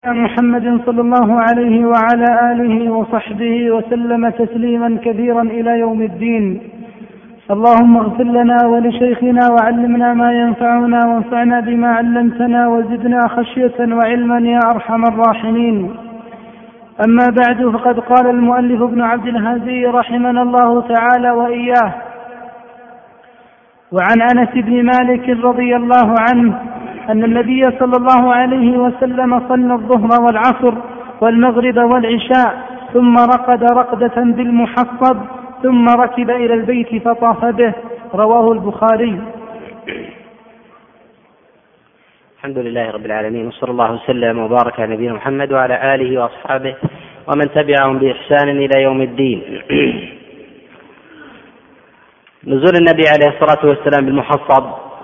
محمد صلى الله عليه وعلى آله وصحبه وسلم تسليما كثيرا إلى يوم الدين. اللهم اغفر لنا ولشيخنا وعلمنا ما ينفعنا وانفعنا بما علمتنا وزدنا خشية وعلما يا أرحم الراحمين. أما بعد، فقد قال المؤلف ابن عبد الهادي رحمنا الله تعالى وإياه: وعن أنس بن مالك رضي الله عنه أن النبي صلى الله عليه وسلم صلى الظهر والعصر والمغرب والعشاء ثم رقد رقدة بالمحصب ثم ركب إلى البيت فطاف به. رواه البخاري. الحمد لله رب العالمين، وصلى الله وسلم وبارك على نبينا محمد وعلى آله وأصحابه ومن تبعهم بإحسان إلى يوم الدين. نزول النبي عليه الصلاة والسلام بالمحصب،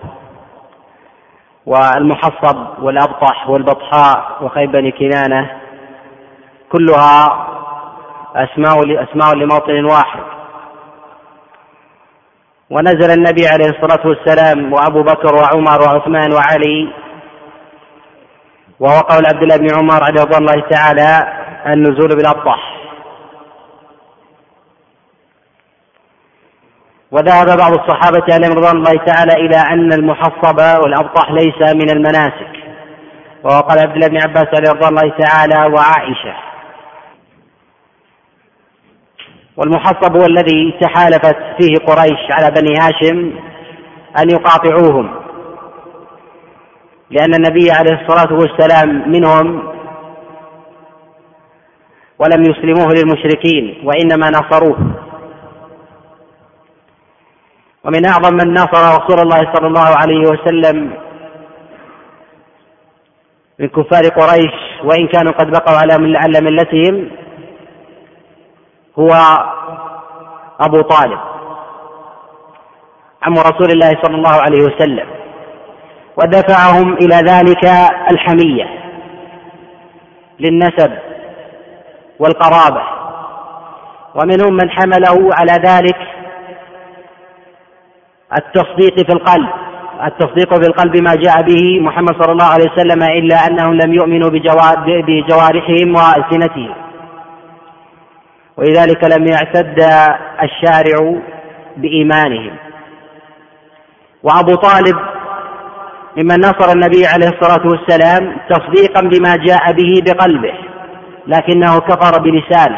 والمحصب والأبطح والبطحاء وخيب بني كنانة كلها أسماء لموطن واحد. ونزل النبي عليه الصلاة والسلام وأبو بكر وعمر وعثمان وعلي، وهو قول عبد الله بن عمر رضي الله تعالى النزول بالأبطح. وذهب بعض الصحابة عليهم رضوان الله تعالى إلى أن المحصب والأبطح ليس من المناسك، وهو قال عبد الله بن عباس عليه رضوان الله تعالى وعائشة. والمحصب هو الذي تحالفت فيه قريش على بني هاشم أن يقاطعوهم، لأن النبي عليه الصلاة والسلام منهم ولم يسلموه للمشركين وإنما نصروه. ومن أعظم من نصر رسول الله صلى الله عليه وسلم من كفار قريش وإن كانوا قد بقوا على ملتهم هو أبو طالب عم رسول الله صلى الله عليه وسلم، ودفعهم إلى ذلك الحمية للنسب والقرابة. ومنهم من حمله على ذلك التصديق في القلب ما جاء به محمد صلى الله عليه وسلم، إلا أنهم لم يؤمنوا بجوارحهم وألسنتهم، ولذلك لم يعتد الشارع بإيمانهم. وأبو طالب ممن نصر النبي عليه الصلاة والسلام تصديقا بما جاء به بقلبه، لكنه كفر بلسانه،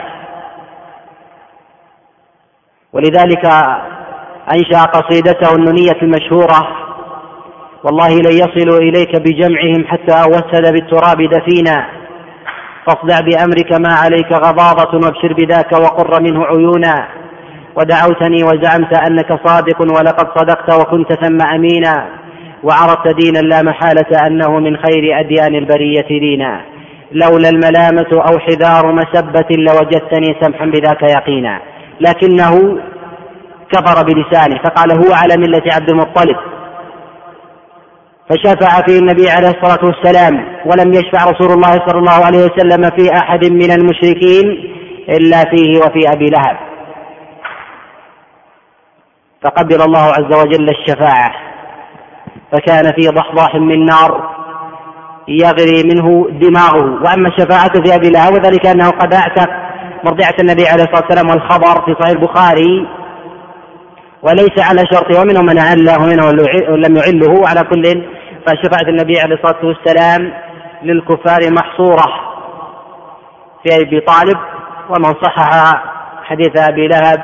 ولذلك أنشأ قصيدته النونية المشهورة: والله لن يصلوا إليك بجمعهم حتى وسد بالتراب دفينا، فاصدع بأمرك ما عليك غضاضة وابشر بذاك وقر منه عيونا، ودعوتني وزعمت أنك صادق ولقد صدقت وكنت ثم أمينا، وعرفت دينا لا محالة أنه من خير أديان البرية دينا، لولا الملامة أو حذار مسبة لوجدتني سمحا بذاك يقينا. لكنه كفر بلسانه فقال هو على ملة عبد المطلب، فشفع فيه النبي عليه الصلاة والسلام، ولم يشفع رسول الله صلى الله عليه وسلم في أحد من المشركين إلا فيه وفي أبي لهب، فقبل الله عز وجل الشفاعة، فكان في ضحضاح من نار يغلي منه دماغه. وأما الشفاعة في أبي لهب وذلك أنه قد أعتق مرضعة النبي عليه الصلاة والسلام، والخبر في صحيح البخاري وليس على شرطه، ومنهم من أعله ومنهم لم يعله. على كل فشفاعة النبي عليه الصلاة والسلام للكفار محصورة في أبي طالب. ومن صحح حديث أبي لهب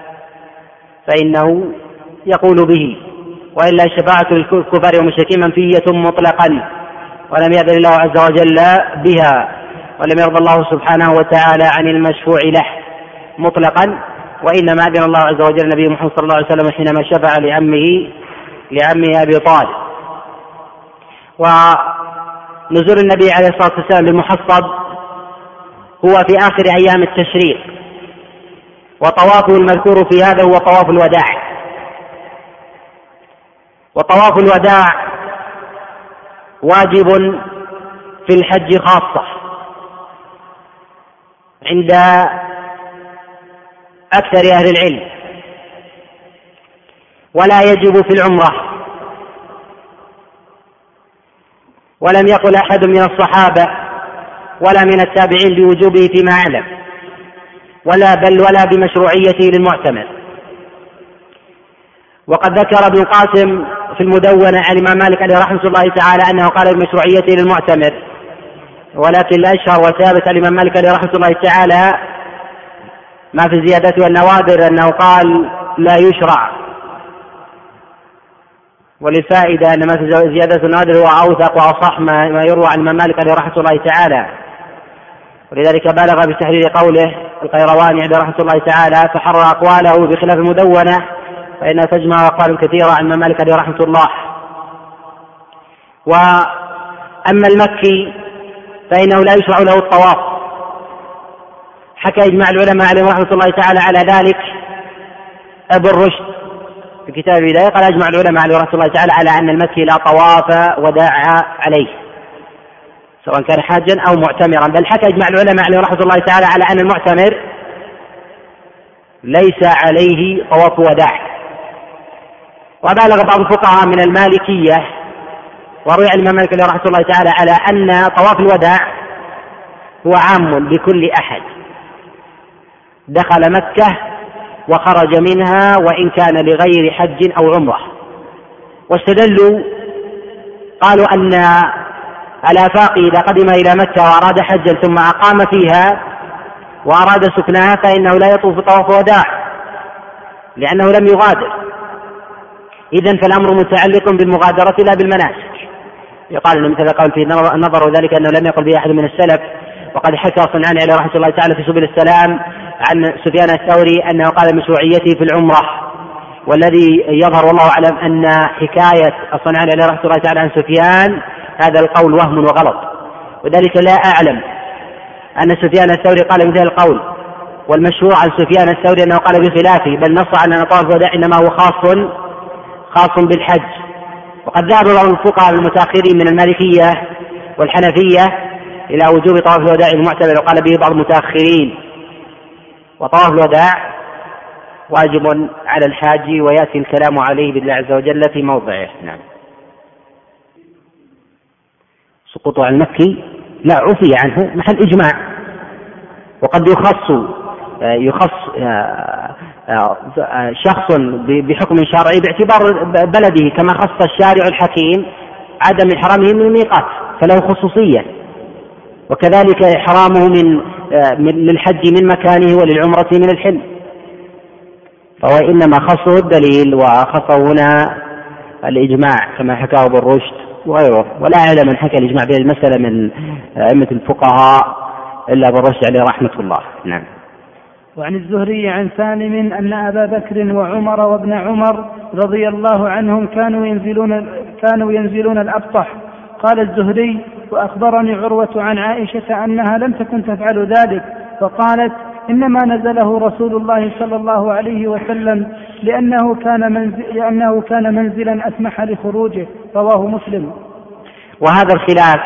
فإنه يقول به، وإلا شفاعة الكفار والمشركين منفية مطلقا، ولم يأذن الله عز وجل بها، ولم يرضى الله سبحانه وتعالى عن المشفوع له مطلقا، وإنما أذن الله عز وجل نبي محمد صلى الله عليه وسلم حينما شفع لعمه أبي طالب. ونزول النبي عليه الصلاة والسلام بالمحصب هو في آخر أيام التشريق، وطوافه المذكور في هذا هو طواف الوداع. وطواف الوداع واجب في الحج خاصة عند أكثر أهل العلم، ولا يجب في العمرة. ولم يقل أحد من الصحابة ولا من التابعين بوجوبه فيما أعلم، ولا بمشروعيته للمعتمر. وقد ذكر ابن القاسم في المدونة عن الإمام مالك عليه رحمة الله تعالى أنه قال بمشروعيته للمعتمر، ولكن الأشهر وثابت عن الإمام مالك عليه رحمة الله تعالى ما في زيادته والنوادر أنه قال لا يشرع، وللفائدة أن ما في زيادة النوادر هو أوثق وأصح ما يروى عن الإمام مالك عليه رحمة الله تعالى، ولذلك بالغ بتحرير قوله القيرواني عليه رحمة الله تعالى فحرر أقواله بخلاف المدونة فإنها تجمع أقوال كثيرة عن الإمام مالك عليه رحمة الله. وأما المكي فإنه لا يشرع له الطواف، حكى إجماع العلماء عليهم رحمة الله تعالى على ذلك ابن رشد في كتاب البداية، قال أجمع العلماء عليهم رحمة الله تعالى على أن المكي لا طواف وداع عليه سواء كان حاجا أو معتمرا، بل حكى إجماع العلماء عليهم رحمة الله تعالى على أن المعتمر ليس عليه طواف وداع. وبالغ بعض الفقهاء من المالكية وروي عن الإمام مالك عليه رحمة الله تعالى على أن طواف الوداع هو عام لكل أحد دخل مكة وخرج منها وإن كان لغير حج أو عمرة. واستدلوا قالوا أن الآفاقي إذا قدم إلى مكة وأراد حجا ثم أقام فيها وأراد سكنها فإنه لا يطوف طواف وداع لأنه لم يغادر، إذن فالأمر متعلق بالمغادرة لا بالمناسك. يقال أنه مثل قول فيه النظر وذلك أنه لم يقل به أحد من السلف. وقد حكى صنعاني عليه رحمة الله تعالى في سبل السلام عن سفيان الثوري أنه قال مشروعيته في العمرة، والذي يظهر والله أعلم أن حكاية صنعاني عليه رحمة الله تعالى عن سفيان هذا القول وهم وغلط، وذلك لا أعلم أن سفيان الثوري قال مثل القول، والمشهور عن سفيان الثوري أنه قال بخلافه، بل نص على أن طواف الوداع إنما هو خاص بالحج. وقد ذهب بعض الفقهاء المتأخرين من المالكية والحنفية إلى وجوب طواف الوداع المعتمر، وقال به بعض المتأخرين وطواف الوداع واجب على الحاج ويأتي الكلام عليه بالله عز وجل في موضعه. نعم. سقوط عن المكي لا عفي عنه محل إجماع، وقد يخص شخص بحكم شرعي باعتبار بلده كما خص الشارع الحكيم عدم إحرامه من الميقات فله خصوصية، وكذلك إحرامه للحج من مكانه وللعمرة من الحل، فهو إنما خصه الدليل وخصه هنا الإجماع كما حكاه ابن رشد وغيره، ولا أعلم من حكى الإجماع بهذه المسألة من أئمة الفقهاء إلا ابن رشد عليه رحمة الله. نعم. وعن الزهري عن سالم أن أبا بكر وعمر وابن عمر رضي الله عنهم كانوا ينزلون الأبطح. قال الزهري: وأخبرني عروة عن عائشة أنها لم تكن تفعل ذلك، فقالت: إنما نزله رسول الله صلى الله عليه وسلم لأنه كان منزلا أسمح لخروجه. رواه مسلم. وهذا الخلاف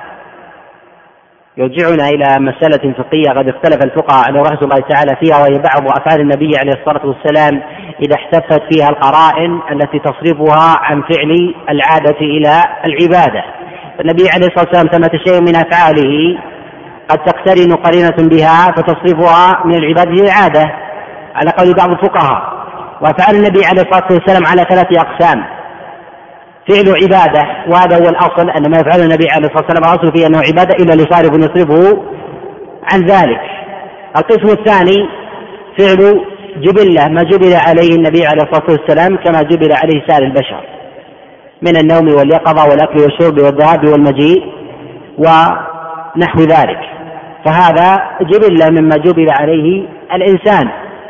يرجعنا إلى مسألة فقهية قد اختلف الفقهاء على رحمة الله تعالى فيها، وهي بعض أفعال النبي عليه الصلاة والسلام إذا احتفت فيها القرائن التي تصرفها عن فعل العادة إلى العبادة. النبي عليه الصلاة والسلام ثمة شيء من أفعاله قد تقترن قرينة بها فتصرفها من العبادة إلى العادة على قول بعض الفقهاء. وأفعال النبي عليه الصلاة والسلام على 3 أقسام: فعل عبادة، وهذا هو الأصل أن ما يفعله النبي عليه الصلاة والسلام الأصل فيه أنه عبادة إلا لصارف يصرفه عن ذلك. القسم الثاني فعل جبلة، ما جبل عليه النبي عليه الصلاة والسلام كما جبل عليه سائر البشر من النوم واليقظة والأكل والشرب والذهاب والمجيء ونحو ذلك، فهذا جبلة مما جبل عليه الإنسان،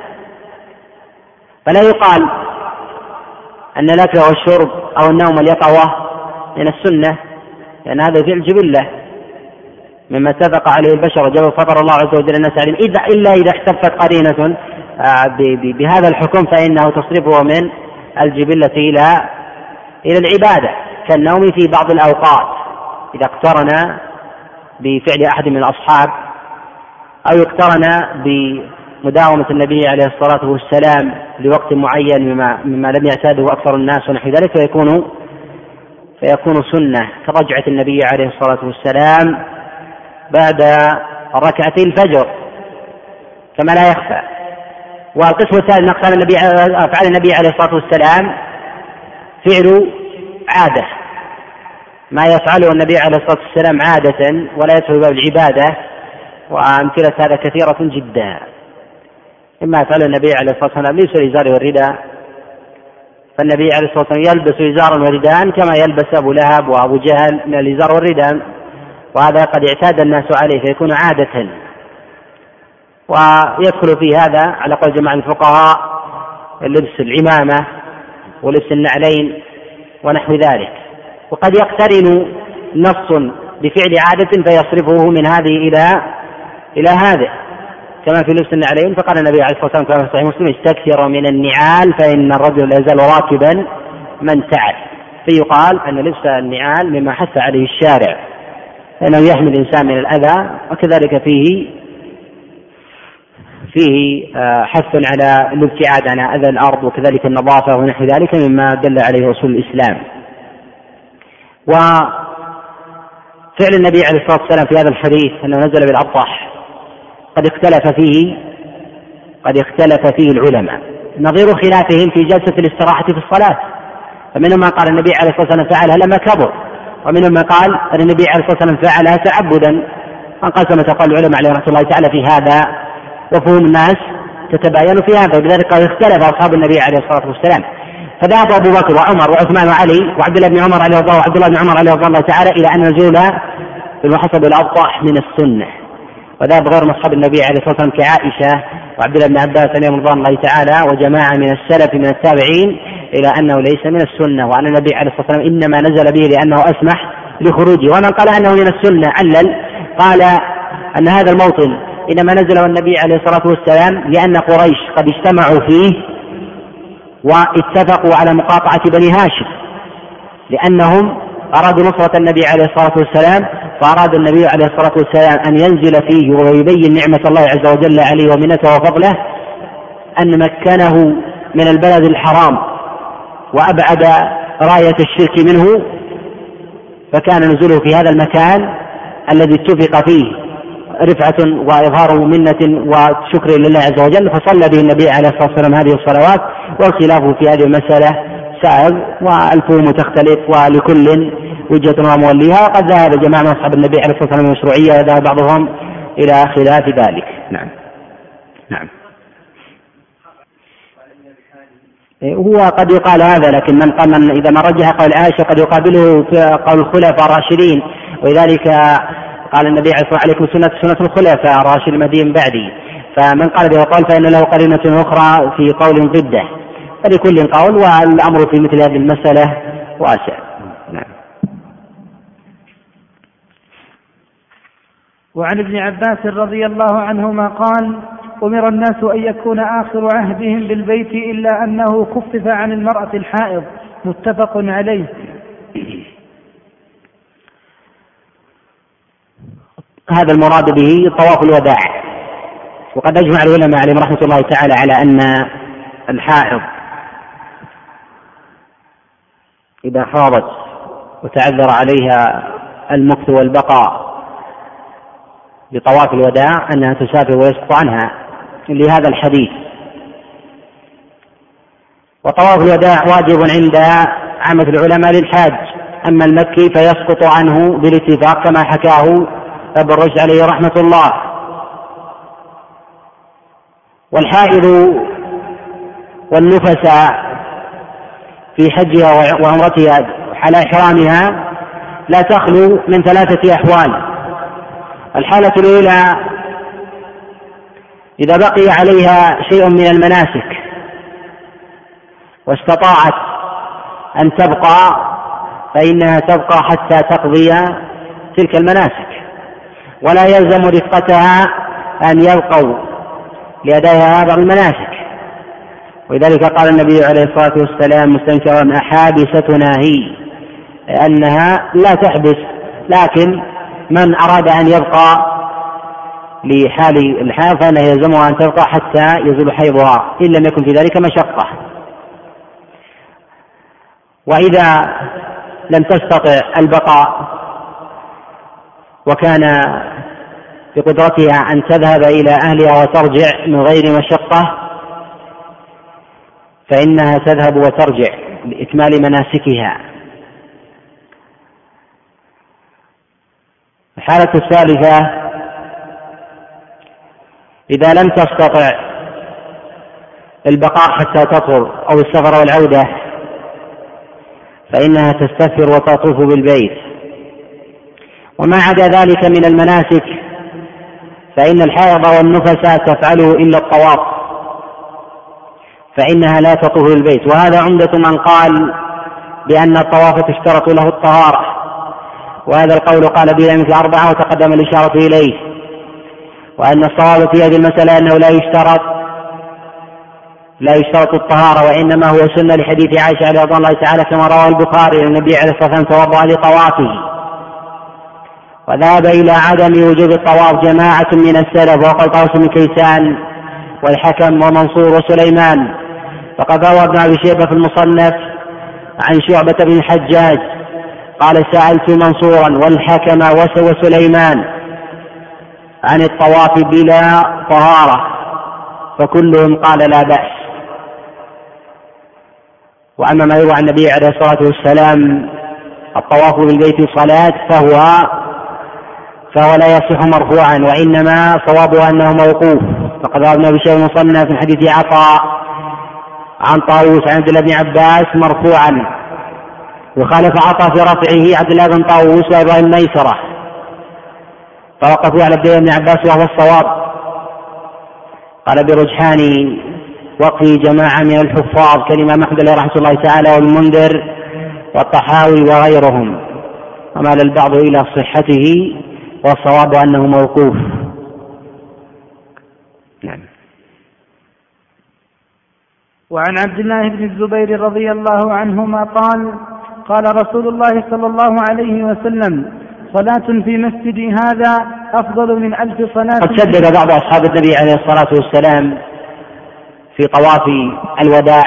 فلا يقال أن الأكل والشرب أو النوم واليقظة من السنة، لأن هذا فعل جبلة مما اتفق عليه البشر وجب فطر الله عز وجل الناس عليهم، إلا إذا احتفت قرينة بهذا الحكم فإنه تصرفه من الجبلة إلى العبادة، كالنوم في بعض الأوقات إذا اقترن بفعل أحد من الأصحاب أو اقترن بمداومة النبي عليه الصلاة والسلام لوقت معين مما لم يعتاده أكثر الناس ونحو ذلك، فيكون سنة كرجعة النبي عليه الصلاة والسلام بعد ركعتي الفجر كما لا يخفى. والقسم الثالث من أقسام أفعال النبي عليه الصلاة والسلام فعل عادة، ما يفعله النبي عليه الصلاة والسلام عادة ولا يدخل باب العبادة، وأمثلة هذا كثيرة جدا. إما يفعله النبي عليه الصلاة والسلام ليس الإزار والرداء، فالنبي عليه الصلاة والسلام يلبس إزارا ورداء كما يلبس أبو لهب وأبو جهل من الإزار والرداء، وهذا قد اعتاد الناس عليه فيكون عادة. ويدخل في هذا على قول جماعة الفقهاء لبس العمامة ولبس النعلين ونحو ذلك. وقد يقترن نص بفعل عادة فيصرفه من هذه إلى هذا، كما في لبس النعلين فقال النبي عليه الصلاة والسلام كما في صحيح مسلم: استكثر من النعال فإن الرجل لا يزال راكبا من تعب. فيقال أن لبس النعال مما حث عليه الشارع، لأنه يحمي الإنسان من الأذى، وكذلك فيه حث على الابتعاد عن أذى الأرض، وكذلك النظافة ونحو ذلك مما دل عليه رسول الإسلام. وفعل النبي عليه الصلاة والسلام في هذا الحديث أنه نزل بالأبطح قد اختلف فيه العلماء، نظير خلافهم في جلسة الاستراحة في الصلاة، فمنهم من قال النبي عليه الصلاة والسلام فعلها لما كبر، ومنهم من قال أن النبي عليه الصلاة والسلام فعلها تعبدا. انقسم تقال العلماء عليه رحمة الله تعالى في هذا، وفهم الناس تتباين في هذا، ولذلك اختلف أصحاب النبي عليه الصلاة والسلام. فذهب أبو بكر وعمر وعثمان وعلي وعبد الله بن عمر عليه الله وعبد الله بن عمر عليه الله تعالى إلى أن النزول بالمحصب الأبطح من السنة، وذهب غير من أصحاب النبي عليه الصلاة والسلام كعائشة وعبد الله بن عباس عليهم رضوان الله تعالى وجماعة من السلف من التابعين إلى أنه ليس من السنة، وأن النبي عليه الصلاة والسلام إنما نزل به لأنه أسمح لخروجه. ومن قال أنه من السنة علل، قال أن هذا الموطن إنما نزله النبي عليه الصلاة والسلام لأن قريش قد اجتمعوا فيه واتفقوا على مقاطعة بني هاشم، لأنهم أرادوا نصرة النبي عليه الصلاة والسلام، فأراد النبي عليه الصلاة والسلام أن ينزل فيه ويبين نعمة الله عز وجل عليه ومنته وفضله، أن مكنه من البلد الحرام وأبعد راية الشرك منه، فكان نزوله في هذا المكان الذي اتفق فيه رفعة وإظهار منة وشكر لله عز وجل، فصلى به النبي عليه الصلاة والسلام هذه الصلوات. والخلاف في هذه المسألة سائغ والفهم تختلف ولكل وجهة وموليها، وقد ذهب جماعة من أصحاب النبي عليه الصلاة والسلام المشروعية وذهب بعضهم إلى خلاف ذلك. نعم. هو قد يقال هذا، لكن من إذا ما رجح قول عائشة قد يقابله قول الخلفاء الراشدين، ولذلك قال النبي عليه الصلاة والسلام: عليكم سنة الخلفاء الراشدين المهديين بعدي. فمن قال به قول فإن له قرينة أخرى في قول ضده، فلكل قول، والأمر في مثل هذه المسألة واسع. نعم. وعن ابن عباس رضي الله عنهما قال: أمر الناس أن يكون آخر عهدهم بالبيت إلا أنه خفف عن المرأة الحائض، متفق عليه. هذا المراد به طواف الوداع. وقد أجمع العلماء عليهم رحمة الله تعالى على أن الحائض إذا حاضت وتعذر عليها المكث والبقاء بطواف الوداع أنها تسافر ويسقط عنها لهذا الحديث. وطواف الوداع واجب عند عامة العلماء للحاج، أما المكي فيسقط عنه بالاتفاق كما حكاه ابن رشد عليه رحمة الله. والحائض والنفساء في حجها وعمرتها حال إحرامها لا تخلو من 3 أحوال. الحالة الأولى إذا بقي عليها شيء من المناسك واستطاعت أن تبقى فإنها تبقى حتى تقضي تلك المناسك، ولا يلزم رفقتها أن يبقوا لأداء بعض المناسك. ولذلك قال النبي عليه الصلاة والسلام مستنكرا: أحابستنا هي، لأنها لا تحبس، لكن من أراد أن يبقى لحال الحال فإنه يلزمها أن تبقى حتى يزول حيضها إن لم يكن في ذلك مشقة. وإذا لم تستطع البقاء وكان بقدرتها أن تذهب إلى أهلها وترجع من غير مشقة فإنها تذهب وترجع لإكمال مناسكها. الحالة الثالثة: إذا لم تستطع البقاء حتى تطهر أو السفر والعودة فإنها تستثمر وتطوف بالبيت. وما عدا ذلك من المناسك فإن الحائض والنفساء تفعله إلا الطواف فإنها لا تطوف بالبيت، وهذا عمدة من قال بأن الطواف تشترط له الطهارة، وهذا القول قال به مثل 4 وتقدم الإشارة إليه، وأن الصواب في هذه المسألة أنه لا يشترط الطهارة، وإنما هو سنة لحديث عائشة رضي الله تعالى كما رواه البخاري أن النبي عليه الصلاة والسلام توضأ لطوافه. وذهب إلى عدم وجوب الطواف جماعة من السلف وقال طاووس بن كيسان والحكم ومنصور وسليمان. فقد روى ابن أبي شيبة في المصنف عن شعبة بن الحجاج قال سألت منصورا والحكم وسليمان عن الطواف بلا طهارة فكلهم قال لا بأس. وأما ما يروى عن النبي عليه الصلاة والسلام الطواف بالبيت صلاة فهو لا يصح مرفوعا، وإنما صوابه أنه موقوف. فقد روى ابن أبي شيبة المصنف من حديث عطاء عن طاووس عن عبد الله بن عباس مرفوعا، وخالف عطاء في رفعه عبد الله بن طاووس وإبراهيم ميسرة فوقفوا على عبد الله بن عباس وهو الصواب. قال برجحان وقفه جماعة من الحفاظ كالإمام أحمد رحمه الله تعالى والمنذر والطحاوي وغيرهم، ومال البعض إلى صحته والصواب أنه موقوف. نعم. وعن عبد الله بن الزبير رضي الله عنهما قال رسول الله صلى الله عليه وسلم: صلاة في مسجدي هذا أفضل من 1000 صلاة. قد شدد بعض أصحاب النبي عليه الصلاة والسلام في طواف الوداع،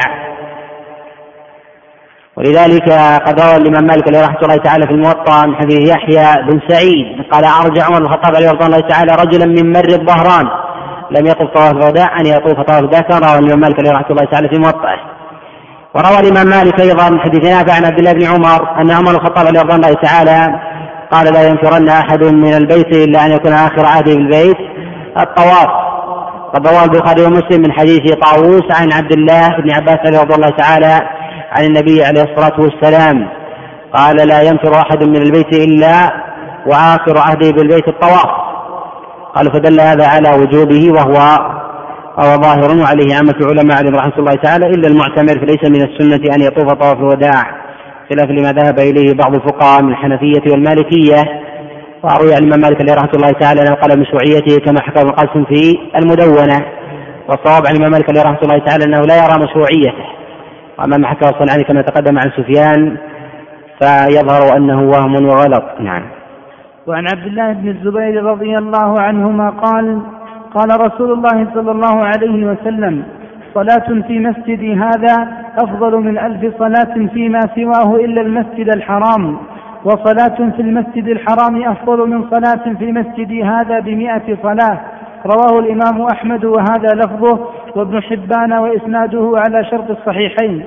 ولذلك قد روى الإمام مالك رحمه الله تعالى في الموطأ من حديث يحيى بن سعيد قال أرجع عمر بن الخطاب عليه رضي الله تعالى رجلا من مر الظهران لم يطف طواف الوداع أن يطوف طواف الذكر، رواه الإمام مالك رحمه الله تعالى في موطأه. وروى الإمام مالك أيضا من حديث نافع عن عبد الله بن عمر أن عمر بن الخطاب عليه رضي الله تعالى قال: لا ينفرن أحد من البيت إلا أن يكون آخر عهده بالبيت الطواف. قد روى البخاري ومسلم من حديث طاووس عن عبد الله بن عباس رضي الله تعالى عن النبي عليه الصلاة والسلام قال: لا ينفر أحد من البيت إلا وآخر عهده بالبيت الطواف. قالوا فدل هذا على وجوبه وهو ظاهر، وعليه عامة العلماء عليهم رحمة الله تعالى، إلا المعتمر فليس من السنة أن يطوف طواف الوداع خلاف لما ذهب إليه بعض الفقهاء من الحنفية والمالكية. وأروي عن الإمام مالك رحمه الله تعالى أنه قال مشروعيته كما حكى ابن القاسم في المدونة، والصواب عن الإمام مالك رحمه الله تعالى أنه لا يرى مشروعيته. وأما ما حكى الصنعاني كما تقدم عن سفيان فيظهر أنه وهم وغلط. نعم. وعن عبد الله بن الزبير رضي الله عنهما قال رسول الله صلى الله عليه وسلم: صلاة في مسجدي هذا أفضل من 1000 صلاة فيما سواه إلا المسجد الحرام، وصلاة في المسجد الحرام أفضل من صلاة في مسجدي هذا ب100 صلاة. رواه الإمام أحمد وهذا لفظه، وابن حبان وإسناده على شرط الصحيحين.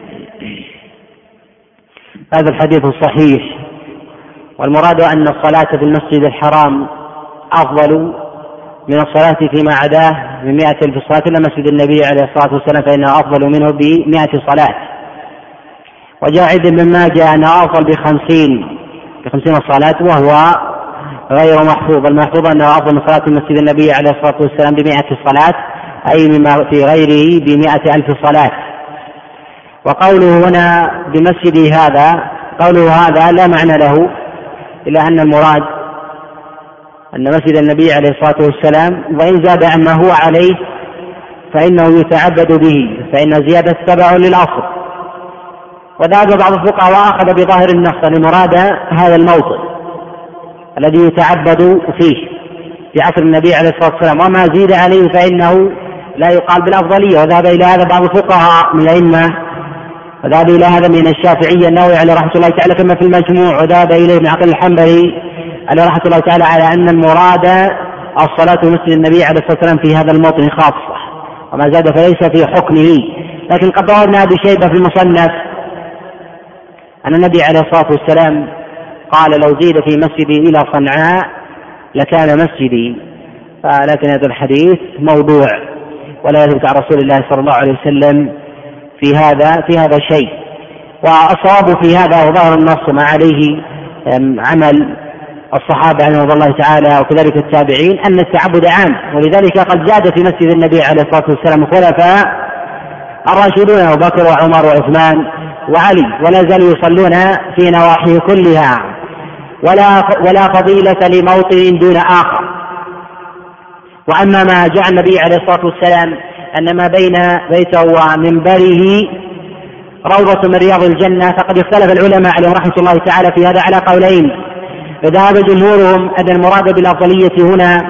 هذا الحديث صحيح، والمراد أن الصلاة في المسجد الحرام أفضل من الصلاة فيما عداه من 100,000 صلاة إلا مسجد النبي عليه الصلاة والسلام فإنها أفضل منه ب100 صلاة. وجاء عند ابن ماجه أنها أفضل ب50 صلاة، وهو غير محفوظ. المحفوظ أنها أفضل من صلاة مسجد النبي عليه الصلاة والسلام ب100 صلاة، أي مما في غيره ب100,000 صلاة. وقوله هنا بمسجد هذا قوله هذا لا معنى له، إلا أن المراد أن مسجد النبي عليه الصلاة والسلام وإن زاد عما هو عليه فإنه يتعبد به، فإن زيادة تبع للأصل. وذهب بعض الفقهاء وأخذ بظاهر النص لمراد هذا الموطن الذي يتعبد فيه في عصر النبي عليه الصلاة والسلام، وما زيد عليه فإنه لا يقال بالأفضلية. وذهب إلى هذا بعض الفقهاء من الأئمة، وذهب إلى هذا من الشافعية النووي عليه رحمة الله تعالى كما في المجموع، وذهب إليه ابن عقيل الحنبلي عليه رحمة الله تعالى على أن المراد الصلاة في مسجد النبي عليه الصلاة والسلام في هذا الموطن خاصة، وما زاد فليس في حكمه. لكن قد روى ابن أبي شيبة في المصنف أن النبي عليه الصلاة والسلام قال: لو زيد في مسجدي إلى صنعاء لكان مسجدي. لكن هذا الحديث موضوع ولا يثبت عن رسول الله صلى الله عليه وسلم في هذا شيء. والصواب في هذا وظاهر النص ما عليه عمل الصحابة رضي الله تعالى وكذلك التابعين أن التعبد عام، ولذلك قد زاد في مسجد النبي عليه الصلاة والسلام الخلفاء الراشدون أبو بكر وعمر وعثمان وعلي، ولا زالوا يصلون في نواحيه كلها، ولا فضيلة لموطن دون آخر. وأما ما جاء النبي عليه الصلاة والسلام أن ما بين بيته ومنبره روضة من رياض الجنة، فقد اختلف العلماء عليهم رحمة الله تعالى في هذا على قولين. فذهب جمهورهم أن المراد بالأفضلية هنا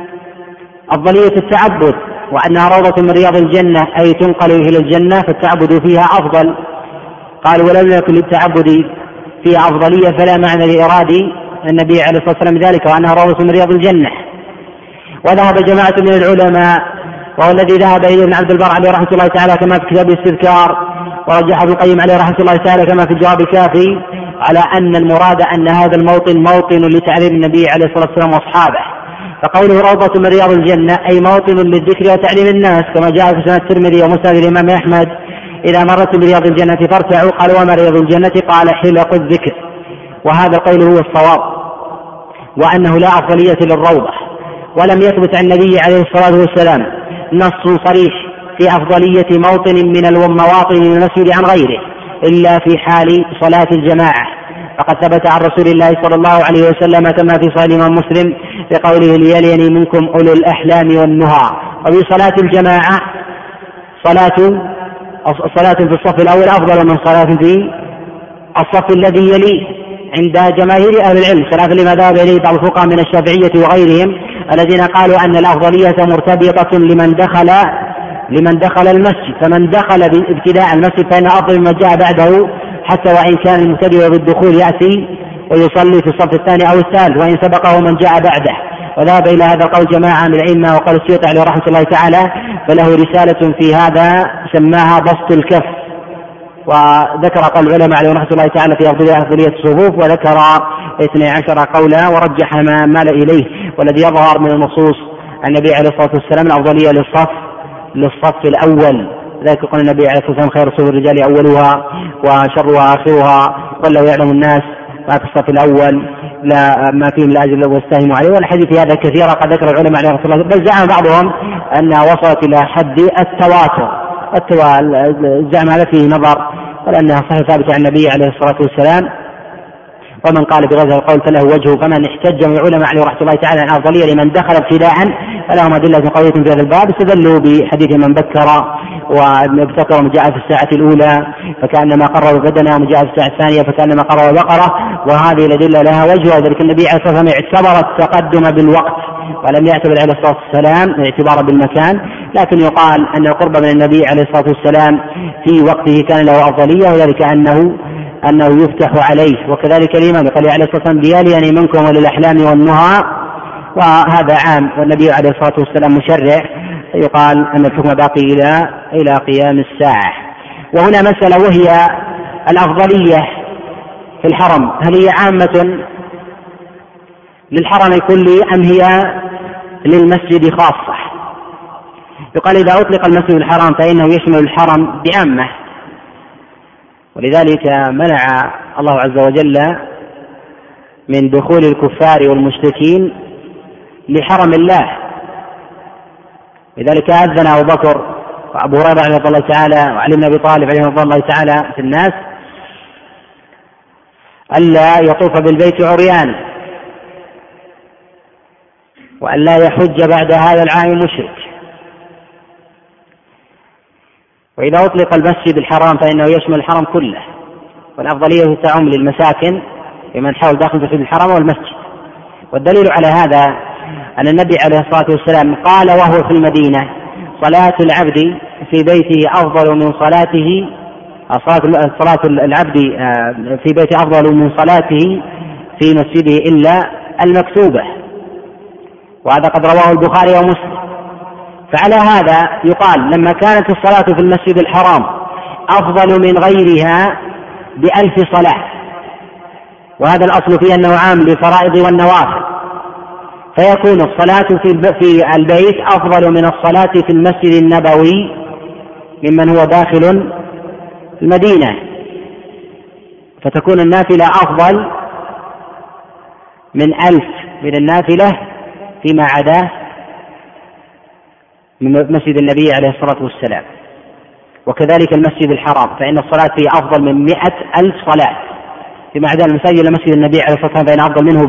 أفضلية التعبد، وأنها روضة من رياض الجنة أي تنقل إلى الجنة فالتعبد فيها أفضل. قالوا ولم يكن للتعبد فيها أفضلية فلا معنى لإراد النبي عليه الصلاة والسلام ذلك وأنها روضة من رياض الجنة. وذهب جماعة من العلماء وهو الذي ذهب إليه ابن عبد البر عليه رحمة الله تعالى كما في كتاب الاستذكار، ورجح ابن القيم عليه رحمة الله تعالى كما في الجواب الكافي، على أن المراد أن هذا الموطن موطن لتعليم النبي عليه الصلاة والسلام وأصحابه. فقوله روضة من رياض الجنة أي موطن للذكر وتعليم الناس، كما جاء في سنة الترمذي ومسند الإمام أحمد: إذا مرت برياض الجنة فارتعوا. قال: وما رياض الجنة؟ قال: حلق الذكر. وهذا القول هو الصواب، وأنه لا أفضلية للروضة، ولم يثبت عن النبي عليه الصلاة والسلام نص صريح في أفضلية موطن من المواطن من المسجد عن غيره إلا في حال صلاة الجماعة. فقد ثبت عن رسول الله صلى الله عليه وسلم كما في صحيح الإمام مسلم بقوله: ليليني منكم أولو الأحلام والنهى. وفي صلاة الجماعة صلاة في الصف الأول أفضل من صلاة في الصف الذي يليه عند جماهير أهل العلم، خلافا لما ذهب إليه بعض الفقهاء من الشافعية وغيرهم الذين قالوا أن الأفضلية مرتبطة لمن دخل المسجد، فمن دخل ابتداء المسجد فإن أفضل ما جاء بعده، حتى وإن كان المبتدئ بالدخول يأتي ويصلي في الصف الثاني أو الثالث وإن سبقه من جاء بعده. وذهب إلى هذا القول جماعة من العلم، وقال السيوطي عليه رحمة الله تعالى فله رسالة في هذا سماها بسط الكف، وذكر قول العلماء عليه رحمة الله تعالى في أفضلية الصفوف، وذكر 12 قولا ورجح ما مال إليه. والذي يظهر من النصوص النبي عليه الصلاة والسلام الأفضلية للصف الأول، ذلك قال النبي عليه الصلاة والسلام: خير صفوف الرجال أولها وشرها آخرها، ولو يعلم الناس ما في الصف الأول لا ما فيهم لأجل واستهموا عليه. والحديث هذا كثيرا قد ذكر العلماء عليه رحمة الله، بل زعم بعضهم أنها وصلت إلى حد التواتر. الزعم هذا فيه نظر، ولأنها صحيح ثابتة عن النبي عليه الصلاة والسلام. ومن قال بغير القول فله وجهه. فمن احتج من العلماء عليه رحمة الله تعالى عن أفضلية لمن دخل ابتداء فلهم أدلة قوية في هذا الباب، استدلوا بحديث من بكر وابتكر من جاء في الساعة الأولى فكأنما قرر بدنا، ومن جاء في الساعة الثانية فكأنما قرر بقرة. وهذه الأدلة لها وجه، وذلك النبي عليه الصلاة والسلام اعتبر التقدم بالوقت ولم يعتبر عليه الصلاة والسلام اعتبارا بالمكان. لكن يقال أن القرب من النبي عليه الصلاة والسلام في وقته كان له أفضلية، وذلك أنه يفتح عليه. وكذلك الإمام قال عليه الصلاة والسلام: ليليني منكم وللأحلام والنهى. وهذا عام، والنبي عليه الصلاة والسلام مشرع، يقال أن الحكم باقي إلى قيام الساعة. وهنا مسألة وهي الأفضلية في الحرم، هل هي عامة للحرم كله أم هي للمسجد خاصة؟ يقال إذا أطلق المسجد الحرام فإنه يشمل الحرم بعامة، ولذلك منع الله عز وجل من دخول الكفار والمشركين لحرم الله. لذلك أذن أبو بكر وأبو هريرة رضي الله تعالى وعلي بن أبي طالب عليه رضي الله تعالى في الناس ألا يطوف بالبيت عريان، وأن لا يحج بعد هذا العام مشرك. وإذا أطلق المسجد الحرام فإنه يشمل الحرم كله، والأفضلية تعم للمساكن لمن حول داخل المسجد الحرام والمسجد. والدليل على هذا أن النبي عليه الصلاة والسلام قال وهو في المدينة: صلاة العبد في بيته أفضل من صلاته، صلاة العبد في بيته أفضل من صلاته في مسجده إلا المكتوبة. وهذا قد رواه البخاري ومسلم. فعلى هذا يقال لما كانت الصلاة في المسجد الحرام أفضل من غيرها ب1000 صلاة، وهذا الأصل فيه أنه عام للفرائض والنوافل، فيكون الصلاة في البيت أفضل من الصلاة في المسجد النبوي ممن هو داخل المدينة، فتكون النافلة أفضل من 1000 من النافلة فيما عداه من مسجد النبي عليه الصلاة والسلام. وكذلك المسجد الحرام فإن الصلاة فيه أفضل من 100,000 صلاة، فيما عدا المساجد لمسجد النبي عليه الصلاة والسلام فإن أفضل منه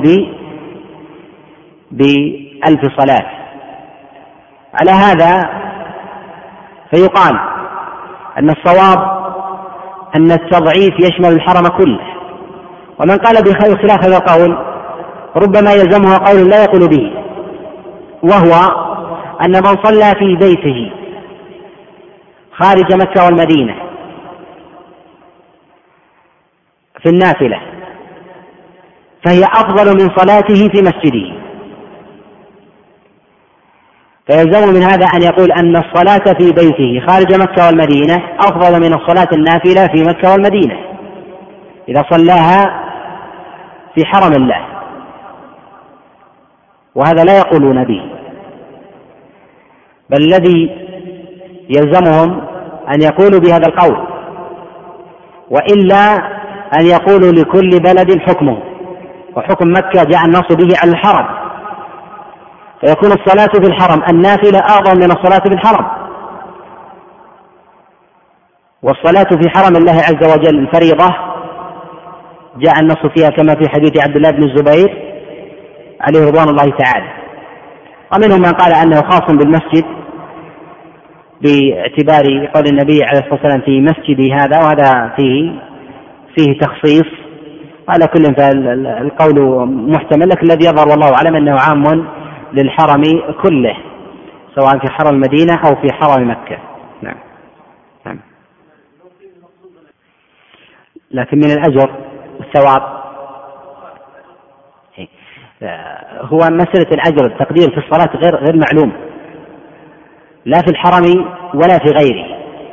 ب1000 صلاة. على هذا فيقال أن الصواب أن التضعيف يشمل الحرم كله، ومن قال بخلاف هذا القول ربما يلزمه قول لا يقول به، وهو أن من صلى في بيته خارج مكة والمدينة في النافلة فهي أفضل من صلاته في مسجده، فيلزم من هذا أن يقول أن الصلاة في بيته خارج مكة والمدينة أفضل من الصلاة النافلة في مكة والمدينة إذا صلاها في حرم الله، وهذا لا يقولون به، بل الذي يلزمهم أن يقولوا بهذا القول، وإلا أن يقولوا لكل بلد حكمه، وحكم مكة جاء النص به على الحرم، فيكون الصلاة في الحرم النافلة أعظم من الصلاة في الحرم، والصلاة في حرم الله عز وجل الفريضة جاء النص فيها كما في حديث عبد الله بن الزبير عليه رضوان الله تعالى. ومنهم من قال أنه خاص بالمسجد باعتبار قول النبي عليه الصلاة والسلام في مسجدي هذا، وهذا فيه تخصيص، على كل فالقول محتمل، لكن الذي يظهر والله أعلم أنه عام للحرم كله سواء في حرم المدينة أو في حرم مكة. نعم. لكن من الأجر والثواب هو مسألة الأجر التقدير في الصلاة غير معلوم، لا في الحرم ولا في غيره،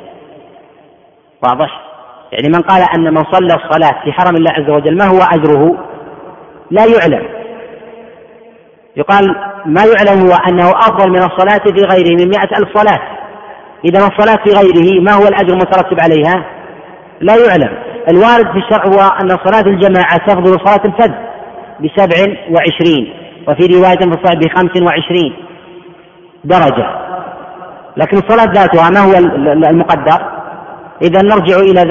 واضح؟ يعني من قال أن من صلى الصلاة في حرم الله عز وجل ما هو أجره لا يعلم، يقال ما يعلم هو أنه أفضل من الصلاة في غيره من 100,000 صلاة. إذا الصلاة في غيره ما هو الأجر المترتب عليها لا يعلم. الوارد في الشرع هو أن صلاة الجماعة تفضل صلاة الفذ ب27، وفي رواية في الصحيح ب25 درجة، لكن الصلاة ذاتها ما هو المقدر؟ إذا نرجع